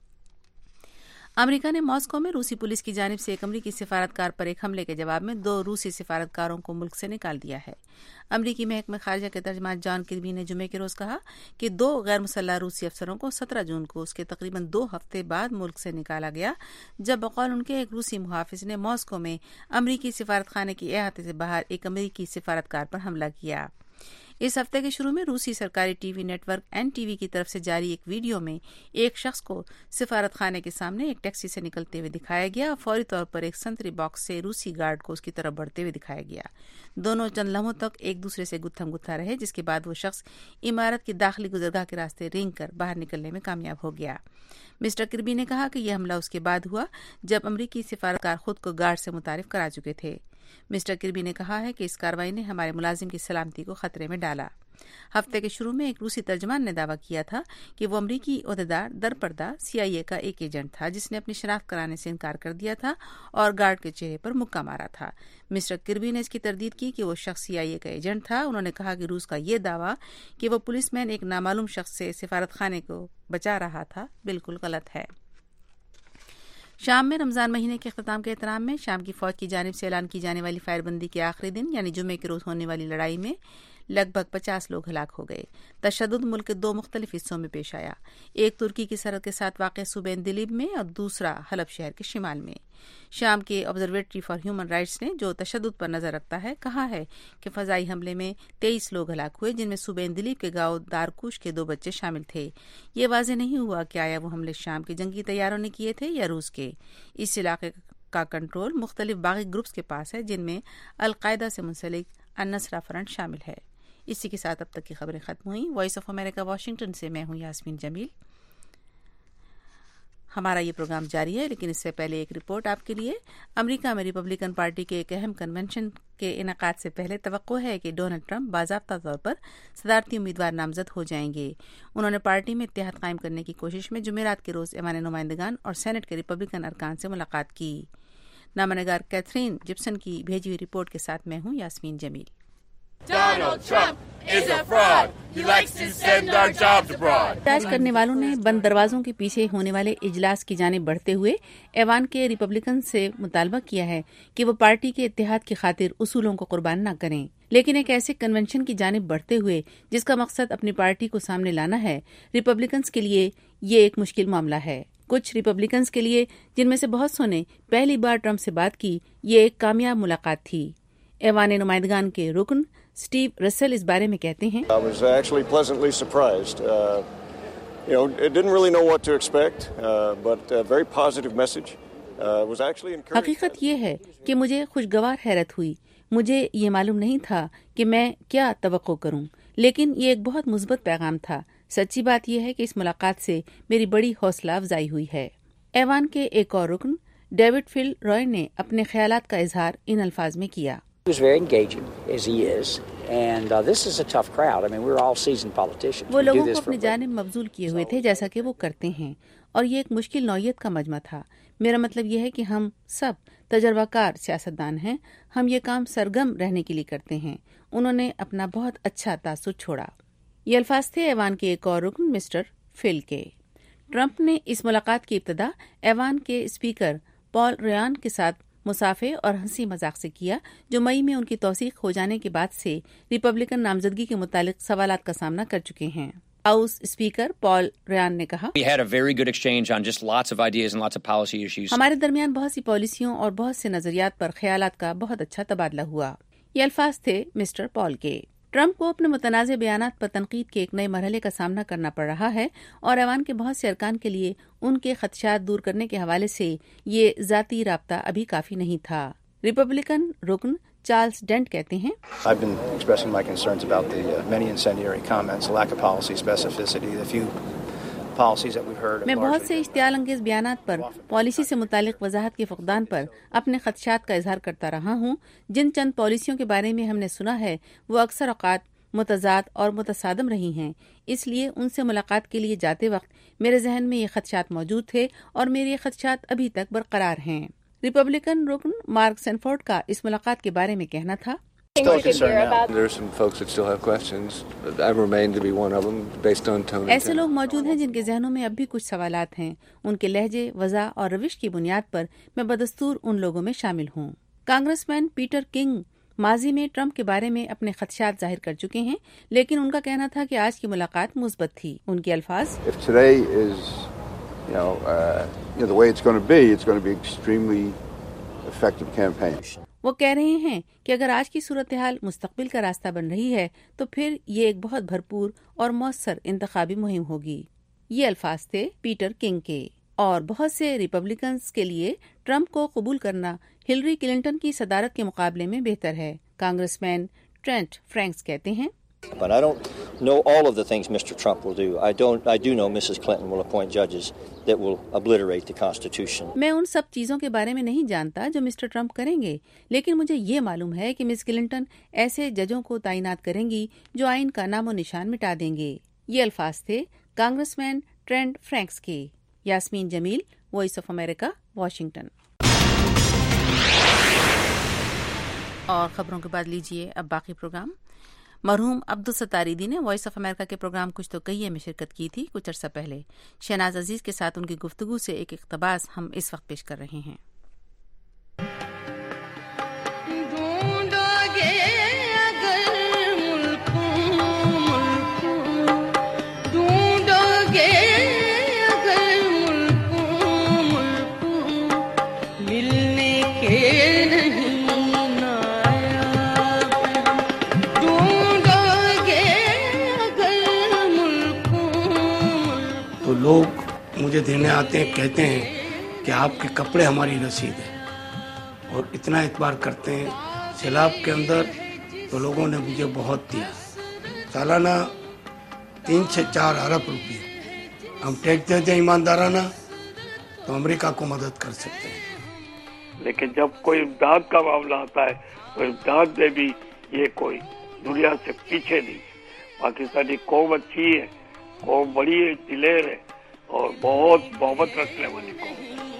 امریکہ نے ماسکو میں روسی پولیس کی جانب سے ایک امریکی سفارتکار پر ایک حملے کے جواب میں دو روسی سفارتکاروں کو ملک سے نکال دیا ہے۔ امریکی محکمہ خارجہ کے ترجمان جان کربی نے جمعے کے روز کہا کہ دو غیر مسلح روسی افسروں کو سترہ جون کو اس کے تقریباً دو ہفتے بعد ملک سے نکالا گیا، جب بقول ان کے ایک روسی محافظ نے ماسکو میں امریکی سفارت خانے کے احاطے سے باہر ایک امریکی سفارتکار پر حملہ کیا۔ اس ہفتے کے شروع میں روسی سرکاری T V network N T V کی طرف سے جاری ایک ویڈیو میں ایک شخص کو سفارت خانے کے سامنے ایک ٹیکسی سے نکلتے ہوئے دکھایا گیا اور فوری طور پر ایک سنتری باکس سے روسی گارڈ کو اس کی طرف بڑھتے ہوئے دکھایا گیا۔ دونوں چند لمحوں تک ایک دوسرے سے گتھم گتھا رہے، جس کے بعد وہ شخص عمارت کی داخلی گزرگاہ کے راستے رینگ کر باہر نکلنے میں کامیاب ہو گیا۔ مسٹر کربی نے کہا کہ یہ حملہ اس کے بعد ہوا جب امریکی سفارتکار خود کو گارڈ سے متعارف کرا چکے تھے۔ مسٹر کربی نے کہا ہے کہ اس کارروائی نے ہمارے ملازم کی سلامتی کو خطرے میں ڈالا۔ ہفتے کے شروع میں ایک روسی ترجمان نے دعویٰ کیا تھا کہ وہ امریکی عہدیدار درپردہ سی آئی اے کا ایک ایجنٹ تھا، جس نے اپنی شناخت کرانے سے انکار کر دیا تھا اور گارڈ کے چہرے پر مکہ مارا تھا۔ مسٹر کربی نے اس کی تردید کی کہ وہ شخص سی آئی اے کا ایجنٹ تھا۔ انہوں نے کہا کہ روس کا یہ دعویٰ کہ وہ پولیس مین ایک نامعلوم شخص سے سفارت خانے کو بچا رہا تھا بالکل غلط ہے۔ شام میں رمضان مہینے کے اختتام کے احترام میں شام کی فوج کی جانب سے اعلان کی جانے والی فائر بندی کے آخری دن یعنی جمعے کے روز ہونے والی لڑائی میں لگ بھگ پچاس لوگ ہلاک ہو گئے۔ تشدد ملک کے دو مختلف حصوں میں پیش آیا، ایک ترکی کی سرحد کے ساتھ واقع صوبہ اندلیب میں اور دوسرا حلب شہر کے شمال میں۔ شام کے آبزرویٹری فار ہیومن رائٹس نے، جو تشدد پر نظر رکھتا ہے، کہا ہے کہ فضائی حملے میں تیئیس لوگ ہلاک ہوئے، جن میں صوبہ اندلیب کے گاؤں دارکوش کے دو بچے شامل تھے۔ یہ واضح نہیں ہوا کہ آیا وہ حملے شام کے جنگی طیاروں نے کیے تھے یا روس کے۔ اس علاقے کا کنٹرول مختلف باغی گروپس کے پاس ہے، جن میں القاعدہ سے منسلک النصرہ فرنٹ شامل ہے۔ اسی کے ساتھ اب تک کی خبریں ختم ہوئیں۔ وائس آف امریکہ واشنگٹن سے میں ہوں یاسمین جمیل۔ ہمارا یہ پروگرام جاری ہے، لیکن اس سے پہلے ایک رپورٹ آپ کے لیے۔ امریکہ میں ریپبلکن پارٹی کے ایک اہم کنونشن کے انعقاد سے پہلے توقع ہے کہ ڈونلڈ ٹرمپ باضابطہ طور پر صدارتی امیدوار نامزد ہو جائیں گے۔ انہوں نے پارٹی میں اتحاد قائم کرنے کی کوشش میں جمعرات کے روز ایوان نمائندگان اور سینٹ کے ریپبلکن ارکان سے ملاقات کی۔ نامہ نگار کیتھرین جپسن کی بھیجی ہوئی رپورٹ کے ساتھ میں ہوں یاسمین جمیل۔ Donald Trump is a fraud. He likes to send our jobs abroad. احتجاج کرنے والوں نے بند دروازوں کے پیچھے ہونے والے اجلاس کی جانب بڑھتے ہوئے ایوان کے ریپبلکن سے مطالبہ کیا ہے کہ وہ پارٹی کے اتحاد کی خاطر اصولوں کو قربان نہ کریں، لیکن ایک ایسے کنونشن کی جانب بڑھتے ہوئے جس کا مقصد اپنی پارٹی کو سامنے لانا ہے، ریپبلکنز کے لیے یہ ایک مشکل معاملہ ہے۔ کچھ ریپبلکنز کے لیے، جن میں سے بہت سو نے پہلی بار ٹرمپ سے بات کی، یہ ایک کامیاب ملاقات تھی۔ ایوان نمائندگان کے رکن اسٹیو رسل اس بارے میں کہتے ہیں، I was actually pleasantly surprised. Uh, you know, I didn't really know what to expect, uh, but a very positive message. حقیقت یہ ہے کہ مجھے خوشگوار حیرت ہوئی. مجھے یہ معلوم نہیں تھا کہ میں کیا توقع کروں، لیکن یہ ایک بہت مثبت پیغام تھا. سچی بات یہ ہے کہ اس ملاقات سے میری بڑی حوصلہ افزائی ہوئی ہے. ایوان کے ایک اور رکن ڈیوڈ فل رائے نے اپنے خیالات کا اظہار ان الفاظ میں کیا. وہ لوگوں کو اپنی جانب مبذول کیے ہوئے تھے جیسا کہ وہ کرتے ہیں، اور یہ ایک مشکل نوعیت کا مجمع تھا. میرا مطلب یہ ہے کہ ہم سب تجربہ کار سیاستدان ہیں، ہم یہ کام سرگرم رہنے کے لیے کرتے ہیں. انہوں نے اپنا بہت اچھا تاثر چھوڑا. یہ الفاظ تھے ایوان کے ایک اور رکن مسٹر فل کے. ٹرمپ نے اس ملاقات کی ابتدا ایوان کے اسپیکر پال ریان کے ساتھ مسافے اور ہنسی مذاق سے کیا، جو مئی میں ان کی توثیق ہو جانے کے بعد سے ریپبلکن نامزدگی کے متعلق سوالات کا سامنا کر چکے ہیں. ہاؤس اسپیکر پال ریان نے کہا، ہمارے درمیان بہت سی پالیسیوں اور بہت سے نظریات پر خیالات کا بہت اچھا تبادلہ ہوا. یہ الفاظ تھے مسٹر پال کے. ٹرمپ کو اپنے متنازع بیانات پر تنقید کے ایک نئے مرحلے کا سامنا کرنا پڑ رہا ہے، اور ایوان کے بہت سے ارکان کے لیے ان کے خدشات دور کرنے کے حوالے سے یہ ذاتی رابطہ ابھی کافی نہیں تھا. ریپبلکن رکن چارلز ڈینٹ کہتے ہیں، میں بہت سے اشتعال انگیز بیانات پر پالیسی سے متعلق وضاحت کے فقدان پر اپنے خدشات کا اظہار کرتا رہا ہوں. جن چند پالیسیوں کے بارے میں ہم نے سنا ہے وہ اکثر اوقات متضاد اور متصادم رہی ہیں. اس لیے ان سے ملاقات کے لیے جاتے وقت میرے ذہن میں یہ خدشات موجود تھے اور میرے یہ خدشات ابھی تک برقرار ہیں. ریپبلکن رکن مارک سینفورڈ کا اس ملاقات کے بارے میں کہنا تھا، ایسے لوگ موجود ہیں جن کے ذہنوں میں اب بھی کچھ سوالات ہیں. ان کے لہجے، وضع اور روش کی بنیاد پر میں بدستور ان لوگوں میں شامل ہوں. کانگریس مین پیٹر کنگ ماضی میں ٹرمپ کے بارے میں اپنے خدشات ظاہر کر چکے ہیں، لیکن ان کا کہنا تھا کہ آج کی ملاقات مثبت تھی. ان کے الفاظ، وہ کہہ رہے ہیں کہ اگر آج کی صورتحال مستقبل کا راستہ بن رہی ہے تو پھر یہ ایک بہت بھرپور اور مؤثر انتخابی مہم ہوگی. یہ الفاظ تھے پیٹر کنگ کے. اور بہت سے ریپبلکنز کے لیے ٹرمپ کو قبول کرنا ہلری کلنٹن کی صدارت کے مقابلے میں بہتر ہے. کانگریس مین ٹرینٹ فرینکس کہتے ہیں، But I don't know all of the things Mister Trump will do. I don't. I do know Missus Clinton will appoint judges that will obliterate the Constitution. میں ان سب چیزوں کے بارے میں نہیں جانتا جو مسٹر ٹرمپ کریں گے، لیکن مجھے یہ معلوم ہے کہ مس کلنٹن ایسے ججوں کو تعینات کریں گی جو آئین کا نام و نشان مٹا دیں گے. یہ الفاظ تھے کانگریس مین ٹرینٹ فرینکس کے. Yasmeen Jamil, voice of America, Washington. اور خبروں کے بعد لیجیے اب باقی پروگرام. مرحوم عبدالستار ایدھی نے وائس آف امریکہ کے پروگرام کچھ تو کہیے میں شرکت کی تھی کچھ عرصہ پہلے. شہناز عزیز کے ساتھ ان کی گفتگو سے ایک اقتباس ہم اس وقت پیش کر رہے ہیں. لوگ مجھے دینے آتے ہیں، کہتے ہیں کہ آپ کے کپڑے ہماری رسید ہے، اور اتنا اعتبار کرتے ہیں. سیلاب کے اندر تو لوگوں نے مجھے بہت دیا، سالانہ تین سے چار ارب روپے ہم ٹیکس دیتے ہیں ایماندارانہ، تو امریکہ کو مدد کر سکتے ہیں. لیکن جب کوئی امداد کا معاملہ آتا ہے تو امداد میں بھی یہ کوئی دنیا سے پیچھے نہیں. پاکستانی قوم اچھی ہے، قوم بڑی ہے، دلیر ہے اور بہت محبت رکھنے والی قوم.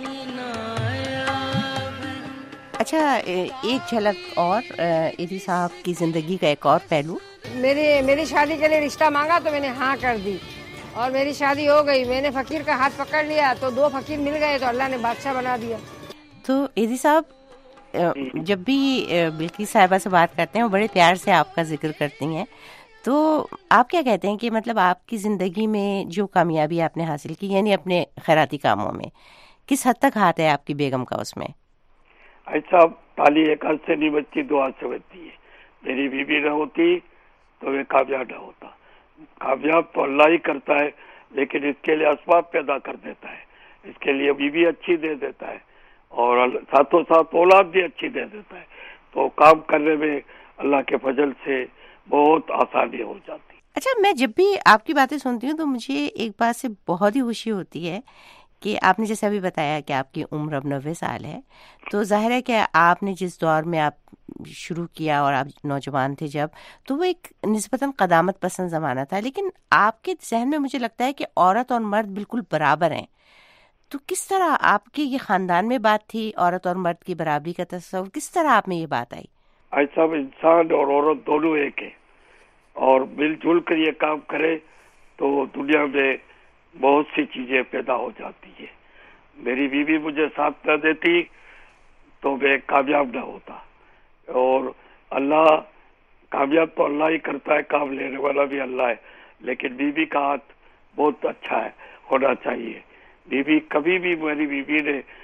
اچھا، ایک جھلک اور ایدھی صاحب کی زندگی کا ایک اور پہلو. میری میری شادی کے لیے رشتہ مانگا تو میں نے ہاں کر دی، اور میری شادی ہو گئی. میں نے فقیر کا ہاتھ پکڑ لیا تو دو فقیر مل گئے تو اللہ نے بادشاہ بنا دیا. تو ایدھی صاحب جب بھی بلقیس صاحبہ سے بات کرتے ہیں وہ بڑے پیار سے آپ کا ذکر کرتی ہیں، تو آپ کیا کہتے ہیں کہ مطلب آپ کی زندگی میں جو کامیابی آپ نے حاصل کی، یعنی اپنے خیراتی کاموں میں، کس حد تک ہاتھ ہے آپ کی بیگم کا اس میں؟ ایسا تالی ایک ہاتھ سے نہیں بچتی، دو ہاتھ سے بچتی ہے. میری بیوی نہ ہوتی تو یہ کامیاب نہ ہوتا. کامیاب تو اللہ ہی کرتا ہے، لیکن اس کے لیے اسباب پیدا کر دیتا ہے. اس کے لیے بیوی اچھی دے دیتا ہے اور ساتھوں ساتھ اولاد بھی اچھی دے دیتا ہے، تو کام کرنے میں اللہ کے فضل سے بہت آسانی ہو جاتی ہے۔ اچھا، میں جب بھی آپ کی باتیں سنتی ہوں تو مجھے ایک بات سے بہت ہی خوشی ہوتی ہے کہ آپ نے جیسے ابھی بتایا کہ آپ کی عمر اب نوے سال ہے، تو ظاہر ہے کہ آپ نے جس دور میں آپ شروع کیا اور آپ نوجوان تھے جب، تو وہ ایک نسبتاً قدامت پسند زمانہ تھا، لیکن آپ کے ذہن میں مجھے لگتا ہے کہ عورت اور مرد بالکل برابر ہیں۔ تو کس طرح آپ کے یہ خاندان میں بات تھی عورت اور مرد کی برابری کا تصور، کس طرح آپ میں یہ بات آئی؟ ایسا انسان اور عورت دونوں ایک ہے، اور مل جل کر یہ کام کرے تو دنیا میں بہت سی چیزیں پیدا ہو جاتی ہے۔ میری بیوی مجھے ساتھ نہ دیتی تو میں کامیاب نہ ہوتا، اور اللہ کامیاب تو اللہ ہی کرتا ہے، کام لینے والا بھی اللہ ہے، لیکن بیوی کا ہاتھ بہت اچھا ہے، ہونا چاہیے۔ بیوی کبھی بھی میری بیوی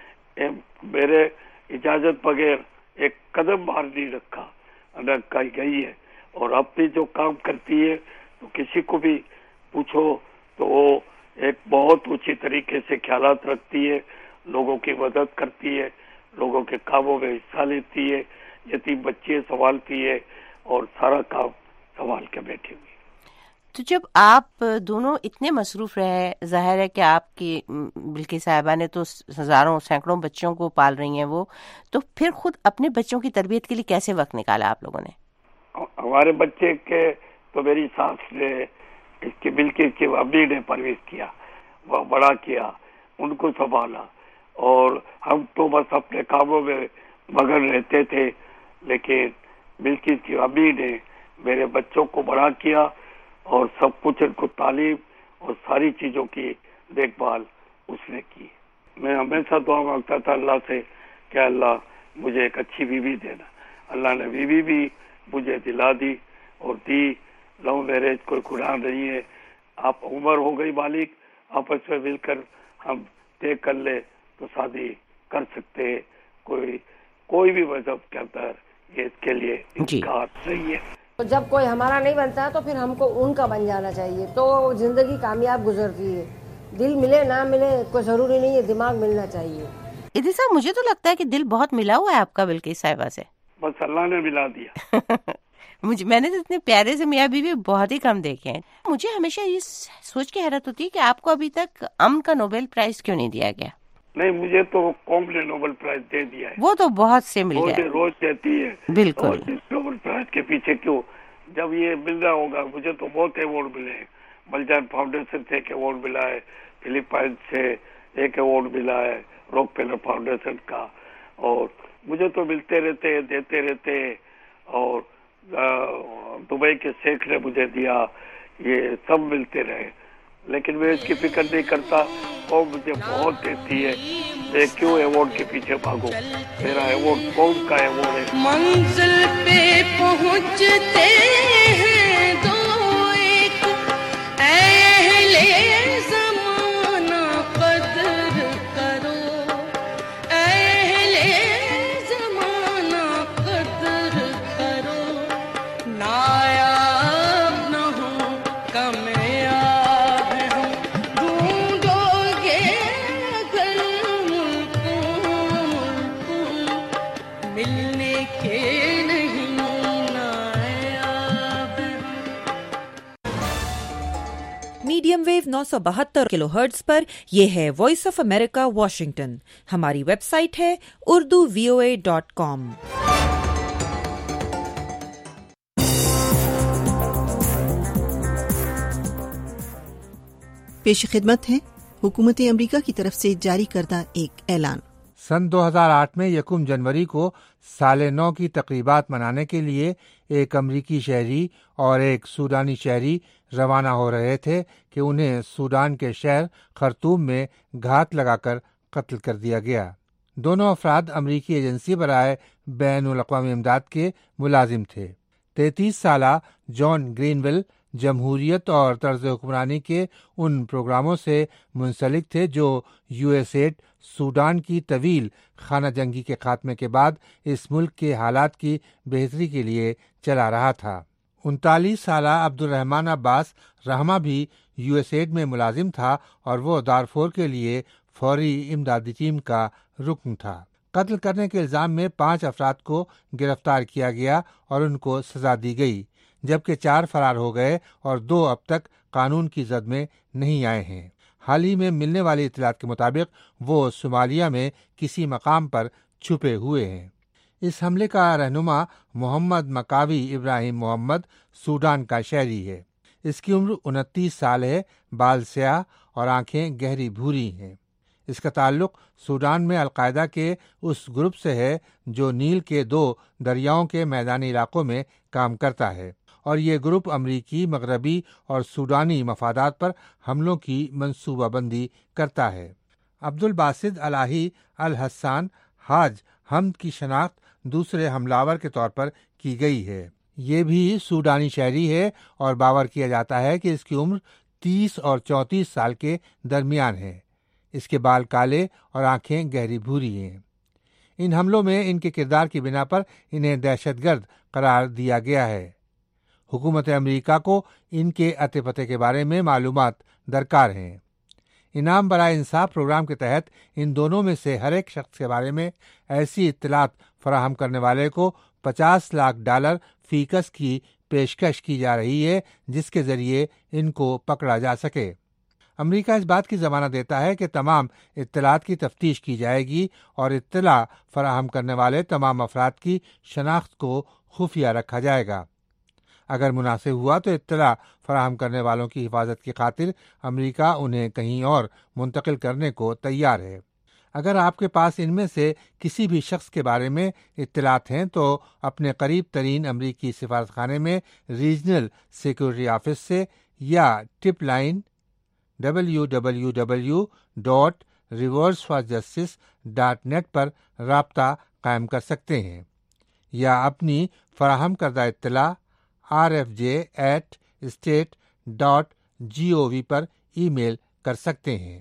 نے میرے اجازت بغیر ایک قدم باہر نہیں رکھا، نہ کہیں گئی ہے، اور اب بھی جو کام کرتی ہے تو کسی کو بھی پوچھو تو وہ ایک بہت اونچی طریقے سے خیالات رکھتی ہے، لوگوں کی مدد کرتی ہے، لوگوں کے کاموں میں حصہ لیتی ہے، یتیم بچے سنبھالتی ہے، اور سارا کام سنبھال کے بیٹھی ہوئی۔ تو جب آپ دونوں اتنے مصروف رہے، ظاہر ہے کہ آپ کی بلقیس صاحبہ نے تو ہزاروں سینکڑوں بچوں کو پال رہی ہیں وہ، تو پھر خود اپنے بچوں کی تربیت کے لیے کیسے وقت نکالا آپ لوگوں نے؟ ہمارے بچے کے تو میری ساس نے، اس کی بلقیس کی امی نے پرورش کیا، وہ بڑا کیا، ان کو سنبھالا، اور ہم تو بس اپنے کاموں میں مگن رہتے تھے، لیکن بلقیس کی امی نے میرے بچوں کو بڑا کیا، اور سب کچھ ان کو تعلیم اور ساری چیزوں کی دیکھ بھال اس نے کی۔ میں ہمیشہ دعا مانگتا تھا اللہ سے کہ اللہ مجھے ایک اچھی بیوی دینا، اللہ نے بیوی بھی مجھے دلا دی اور دی۔ لو میرج کوئی گناہ نہیں ہے، آپ عمر ہو گئی بالغ، آپس میں مل کر ہم طے کر لے تو شادی کر سکتے ہیں، کوئی کوئی بھی مذہب کے اندر یہ اس کے لیے انکار نہیں ہے۔ جب کوئی ہمارا نہیں بنتا ہے تو پھر ہم کو ان کا بن جانا چاہیے، تو زندگی کامیاب گزرتی ہے۔ دل ملے نہ ملے کوئی ضروری نہیں ہے، دماغ ملنا چاہیے۔ ادھر صاحب، مجھے تو لگتا ہے کہ دل بہت ملا ہوا ہے آپ کا بلقیس صاحبہ سے۔ بس اللہ نے ملا دیا۔ مجھے میں نے اتنے پیارے سے میاں بیوی بہت ہی کم دیکھے ہیں۔ مجھے ہمیشہ یہ سوچ کے حیرت ہوتی ہے کہ آپ کو ابھی تک امن کا نوبل پرائز کیوں نہیں دیا گیا؟ نہیں، مجھے تو قوم نے نوبل پرائز دے دیا ہے، وہ تو بہت سے مل گیا، روز دیتی ہے۔ بالکل، نوبل پرائز کے پیچھے کیوں؟ جب یہ ملنا ہوگا، مجھے تو بہت ایوارڈ ملے ہیں، بلجان فاؤنڈیشن سے ایک ایوارڈ ملا ہے، فلپائن سے ایک ایوارڈ ملا ہے، روک پیلر فاؤنڈیشن کا، اور مجھے تو ملتے رہتے ہیں، دیتے رہتے ہیں، اور دبئی کے شیخ نے مجھے دیا، یہ سب ملتے رہے، لیکن میں اس کی فکر نہیں کرتا، وہ مجھے بہت دیتی ہے، میں کیوں ایوارڈ کے پیچھے بھاگوں؟ میرا ایوارڈ قوم کا ایوارڈ ہے۔ منزل پہ پہنچتے ہیں دو ایک، اے اہل زمانہ قدر کرو، اے اہل زمانہ قدر کرو، نایاب نہ ہو کامیاب ہو، ڈھونڈو گے اگر ملک ملک ملنے کے نہیں نایاب۔ میڈیم ویو نو سو بہتر کلو ہرٹز پر یہ ہے وائس آف امریکہ واشنگٹن۔ ہماری ویب سائٹ ہے اردو وی او اے ڈاٹ کام۔ پیش خدمت ہے حکومت امریکہ کی طرف سے جاری کردہ ایک اعلان۔ سن دو ہزار آٹھ میں یکم جنوری کو سال نو کی تقریبات منانے کے لیے ایک امریکی شہری اور ایک سوڈانی شہری روانہ ہو رہے تھے کہ انہیں سوڈان کے شہر خرطوم میں گھات لگا کر قتل کر دیا گیا۔ دونوں افراد امریکی ایجنسی برائے بین الاقوامی امداد کے ملازم تھے۔ تینتیس سالہ جان گرین ویل جمہوریت اور طرز حکمرانی کے ان پروگراموں سے منسلک تھے جو یو ایس ایڈ سوڈان کی طویل خانہ جنگی کے خاتمے کے بعد اس ملک کے حالات کی بہتری کے لیے چلا رہا تھا۔ انتالیس سالہ عبد الرحمان عباس رحمہ بھی یو ایس ایڈ میں ملازم تھا اور وہ دارفور کے لیے فوری امدادی ٹیم کا رکن تھا۔ قتل کرنے کے الزام میں پانچ افراد کو گرفتار کیا گیا اور ان کو سزا دی گئی، جبکہ چار فرار ہو گئے اور دو اب تک قانون کی زد میں نہیں آئے ہیں۔ حال ہی میں ملنے والی اطلاعات کے مطابق وہ صومالیہ میں کسی مقام پر چھپے ہوئے ہیں۔ اس حملے کا رہنما محمد مکاوی ابراہیم محمد سوڈان کا شہری ہے۔ اس کی عمر انتیس سال ہے، بال سیاہ اور آنکھیں گہری بھوری ہیں۔ اس کا تعلق سوڈان میں القاعدہ کے اس گروپ سے ہے جو نیل کے دو دریاؤں کے میدانی علاقوں میں کام کرتا ہے، اور یہ گروپ امریکی، مغربی اور سوڈانی مفادات پر حملوں کی منصوبہ بندی کرتا ہے۔ عبدالباسط الہی الحسان حاج حمد کی شناخت دوسرے حملاور کے طور پر کی گئی ہے۔ یہ بھی سوڈانی شہری ہے اور باور کیا جاتا ہے کہ اس کی عمر تیس اور چونتیس سال کے درمیان ہے۔ اس کے بال کالے اور آنکھیں گہری بھوری ہیں۔ ان حملوں میں ان کے کردار کی بنا پر انہیں دہشت گرد قرار دیا گیا ہے۔ حکومت امریکہ کو ان کے اتے پتے کے بارے میں معلومات درکار ہیں۔ انعام برائے انصاف پروگرام کے تحت ان دونوں میں سے ہر ایک شخص کے بارے میں ایسی اطلاعات فراہم کرنے والے کو پچاس لاکھ ڈالر فی کس کی پیشکش کی جا رہی ہے، جس کے ذریعے ان کو پکڑا جا سکے۔ امریکہ اس بات کی ضمانت دیتا ہے کہ تمام اطلاعات کی تفتیش کی جائے گی اور اطلاع فراہم کرنے والے تمام افراد کی شناخت کو خفیہ رکھا جائے گا۔ اگر مناسب ہوا تو اطلاع فراہم کرنے والوں کی حفاظت کی خاطر امریکہ انہیں کہیں اور منتقل کرنے کو تیار ہے۔ اگر آپ کے پاس ان میں سے کسی بھی شخص کے بارے میں اطلاعات ہیں تو اپنے قریب ترین امریکی سفارت خانے میں ریجنل سیکورٹی آفس سے یا tip line W W W dot rewards for justice dot net پر رابطہ قائم کر سکتے ہیں، یا اپنی فراہم کردہ اطلاع R F J at state dot G O V پر ای میل کر سکتے ہیں۔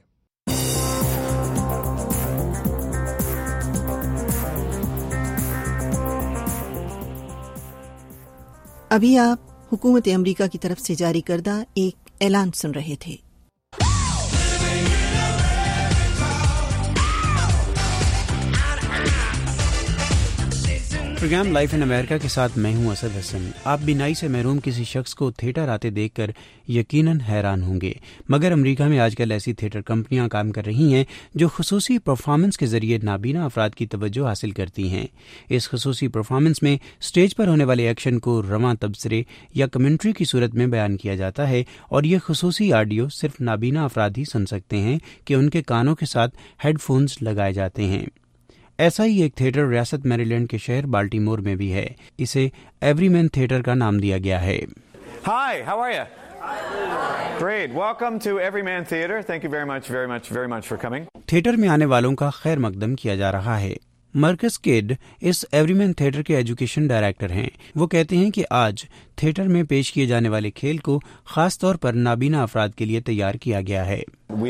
ابھی آپ حکومت امریکہ کی طرف سے جاری کردہ ایک اعلان سن رہے تھے۔ پروگرام لائف ان امریکہ کے ساتھ میں ہوں اسد حسن۔ آپ بینائی سے محروم کسی شخص کو تھیٹر آتے دیکھ کر یقیناً حیران ہوں گے، مگر امریکہ میں آج کل ایسی تھیٹر کمپنیاں کام کر رہی ہیں جو خصوصی پرفارمنس کے ذریعے نابینا افراد کی توجہ حاصل کرتی ہیں۔ اس خصوصی پرفارمنس میں اسٹیج پر ہونے والے ایکشن کو رواں تبصرے یا کمنٹری کی صورت میں بیان کیا جاتا ہے، اور یہ خصوصی آڈیو صرف نابینا افراد ہی سن سکتے ہیں کہ ان کے کانوں کے ساتھ ہیڈ فونز لگائے جاتے ہیں۔ ایسا ہی ایک تھیٹر ریاست میریلینڈ کے شہر بالٹیمور میں بھی ہے۔ اسے ایوری مین تھیٹر کا نام دیا گیا ہے۔ Hi, how are you? Great. Welcome to Everyman Theater. Thank you very much, very much, very much for coming. Theatre میں آنے والوں کا خیر مقدم کیا جا رہا ہے۔ مرکز کیڈ اس ایوری مین تھیٹر کے ایجوکیشن ڈائریکٹر ہیں۔ وہ کہتے ہیں کہ آج تھیٹر میں پیش کیے جانے والے کھیل کو خاص طور پر نابینا افراد کے لیے تیار کیا گیا ہے۔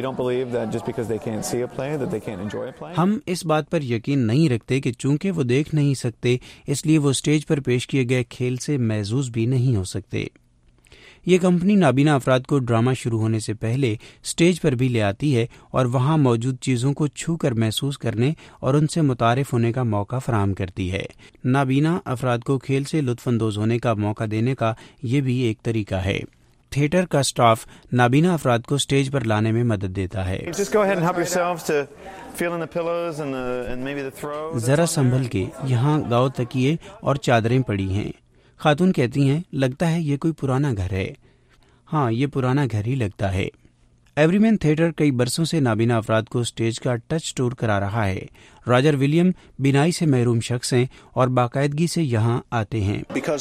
ہم اس بات پر یقین نہیں رکھتے کہ چونکہ وہ دیکھ نہیں سکتے اس لیے وہ اسٹیج پر پیش کیے گئے کھیل سے محظوظ بھی نہیں ہو سکتے۔ یہ کمپنی نابینا افراد کو ڈرامہ شروع ہونے سے پہلے اسٹیج پر بھی لے آتی ہے اور وہاں موجود چیزوں کو چھو کر محسوس کرنے اور ان سے متعارف ہونے کا موقع فراہم کرتی ہے۔ نابینا افراد کو کھیل سے لطف اندوز ہونے کا موقع دینے کا یہ بھی ایک طریقہ ہے۔ تھیٹر کا سٹاف نابینا افراد کو اسٹیج پر لانے میں مدد دیتا ہے۔ ذرا سنبھل کے، یہاں گاؤ تکیے اور چادریں پڑی ہیں۔ خاتون کہتی ہیں لگتا ہے یہ کوئی پرانا گھر ہے۔ ہاں، یہ پرانا گھر ہی لگتا ہے۔ ایوری مین تھیٹر کئی برسوں سے نابینا افراد کو اسٹیج کا ٹچ ٹور کرا رہا ہے۔ راجر ولیم بینائی سے محروم شخص ہیں اور باقاعدگی سے یہاں آتے ہیں۔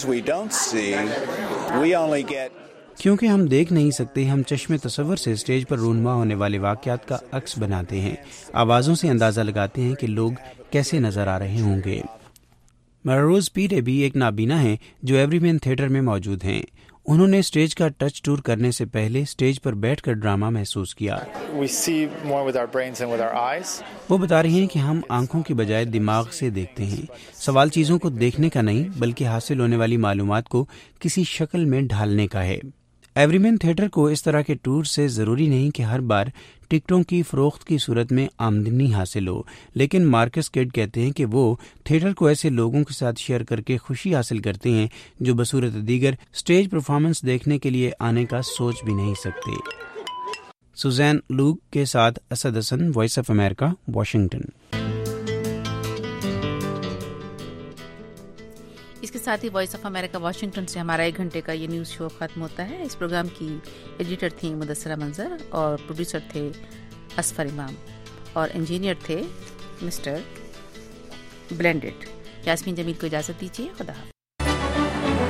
کیونکہ ہم دیکھ نہیں سکتے، ہم چشم تصور سے اسٹیج پر رونما ہونے والے واقعات کا عکس بناتے ہیں، آوازوں سے اندازہ لگاتے ہیں کہ لوگ کیسے نظر آ رہے ہوں گے۔ مروز پیٹے بھی ایک نابینا ہیں جو ایوری مین تھیٹر میں موجود ہیں۔ انہوں نے اسٹیج کا ٹچ ٹور کرنے سے پہلے اسٹیج پر بیٹھ کر ڈرامہ محسوس کیا۔ وہ بتا رہی ہیں کہ ہم آنکھوں کی بجائے دماغ سے دیکھتے ہیں۔ سوال چیزوں کو دیکھنے کا نہیں بلکہ حاصل ہونے والی معلومات کو کسی شکل میں ڈھالنے کا ہے۔ ایوریمین تھیٹر کو اس طرح کے ٹور سے ضروری نہیں کہ ہر بار ٹکٹوں کی فروخت کی صورت میں آمدنی حاصل ہو، لیکن مارکس کیڈ کہتے ہیں کہ وہ تھیٹر کو ایسے لوگوں کے ساتھ شیئر کر کے خوشی حاصل کرتے ہیں جو بصورت دیگر اسٹیج پرفارمنس دیکھنے کے لیے آنے کا سوچ بھی نہیں سکتے۔ سوزین لوگ کے ساتھ Asad Hasan, voice of America, Washington. اس کے ساتھ ہی وائس آف امریکہ واشنگٹن سے ہمارا ایک گھنٹے کا یہ نیوز شو ختم ہوتا ہے۔ اس پروگرام کی ایڈیٹر تھیں مدثرہ منظر اور پروڈیوسر تھے اصفر امام اور انجینئر تھے مسٹر بلینڈڈ۔ یاسمین جمیل کو اجازت دیجیے، خدا حافظ۔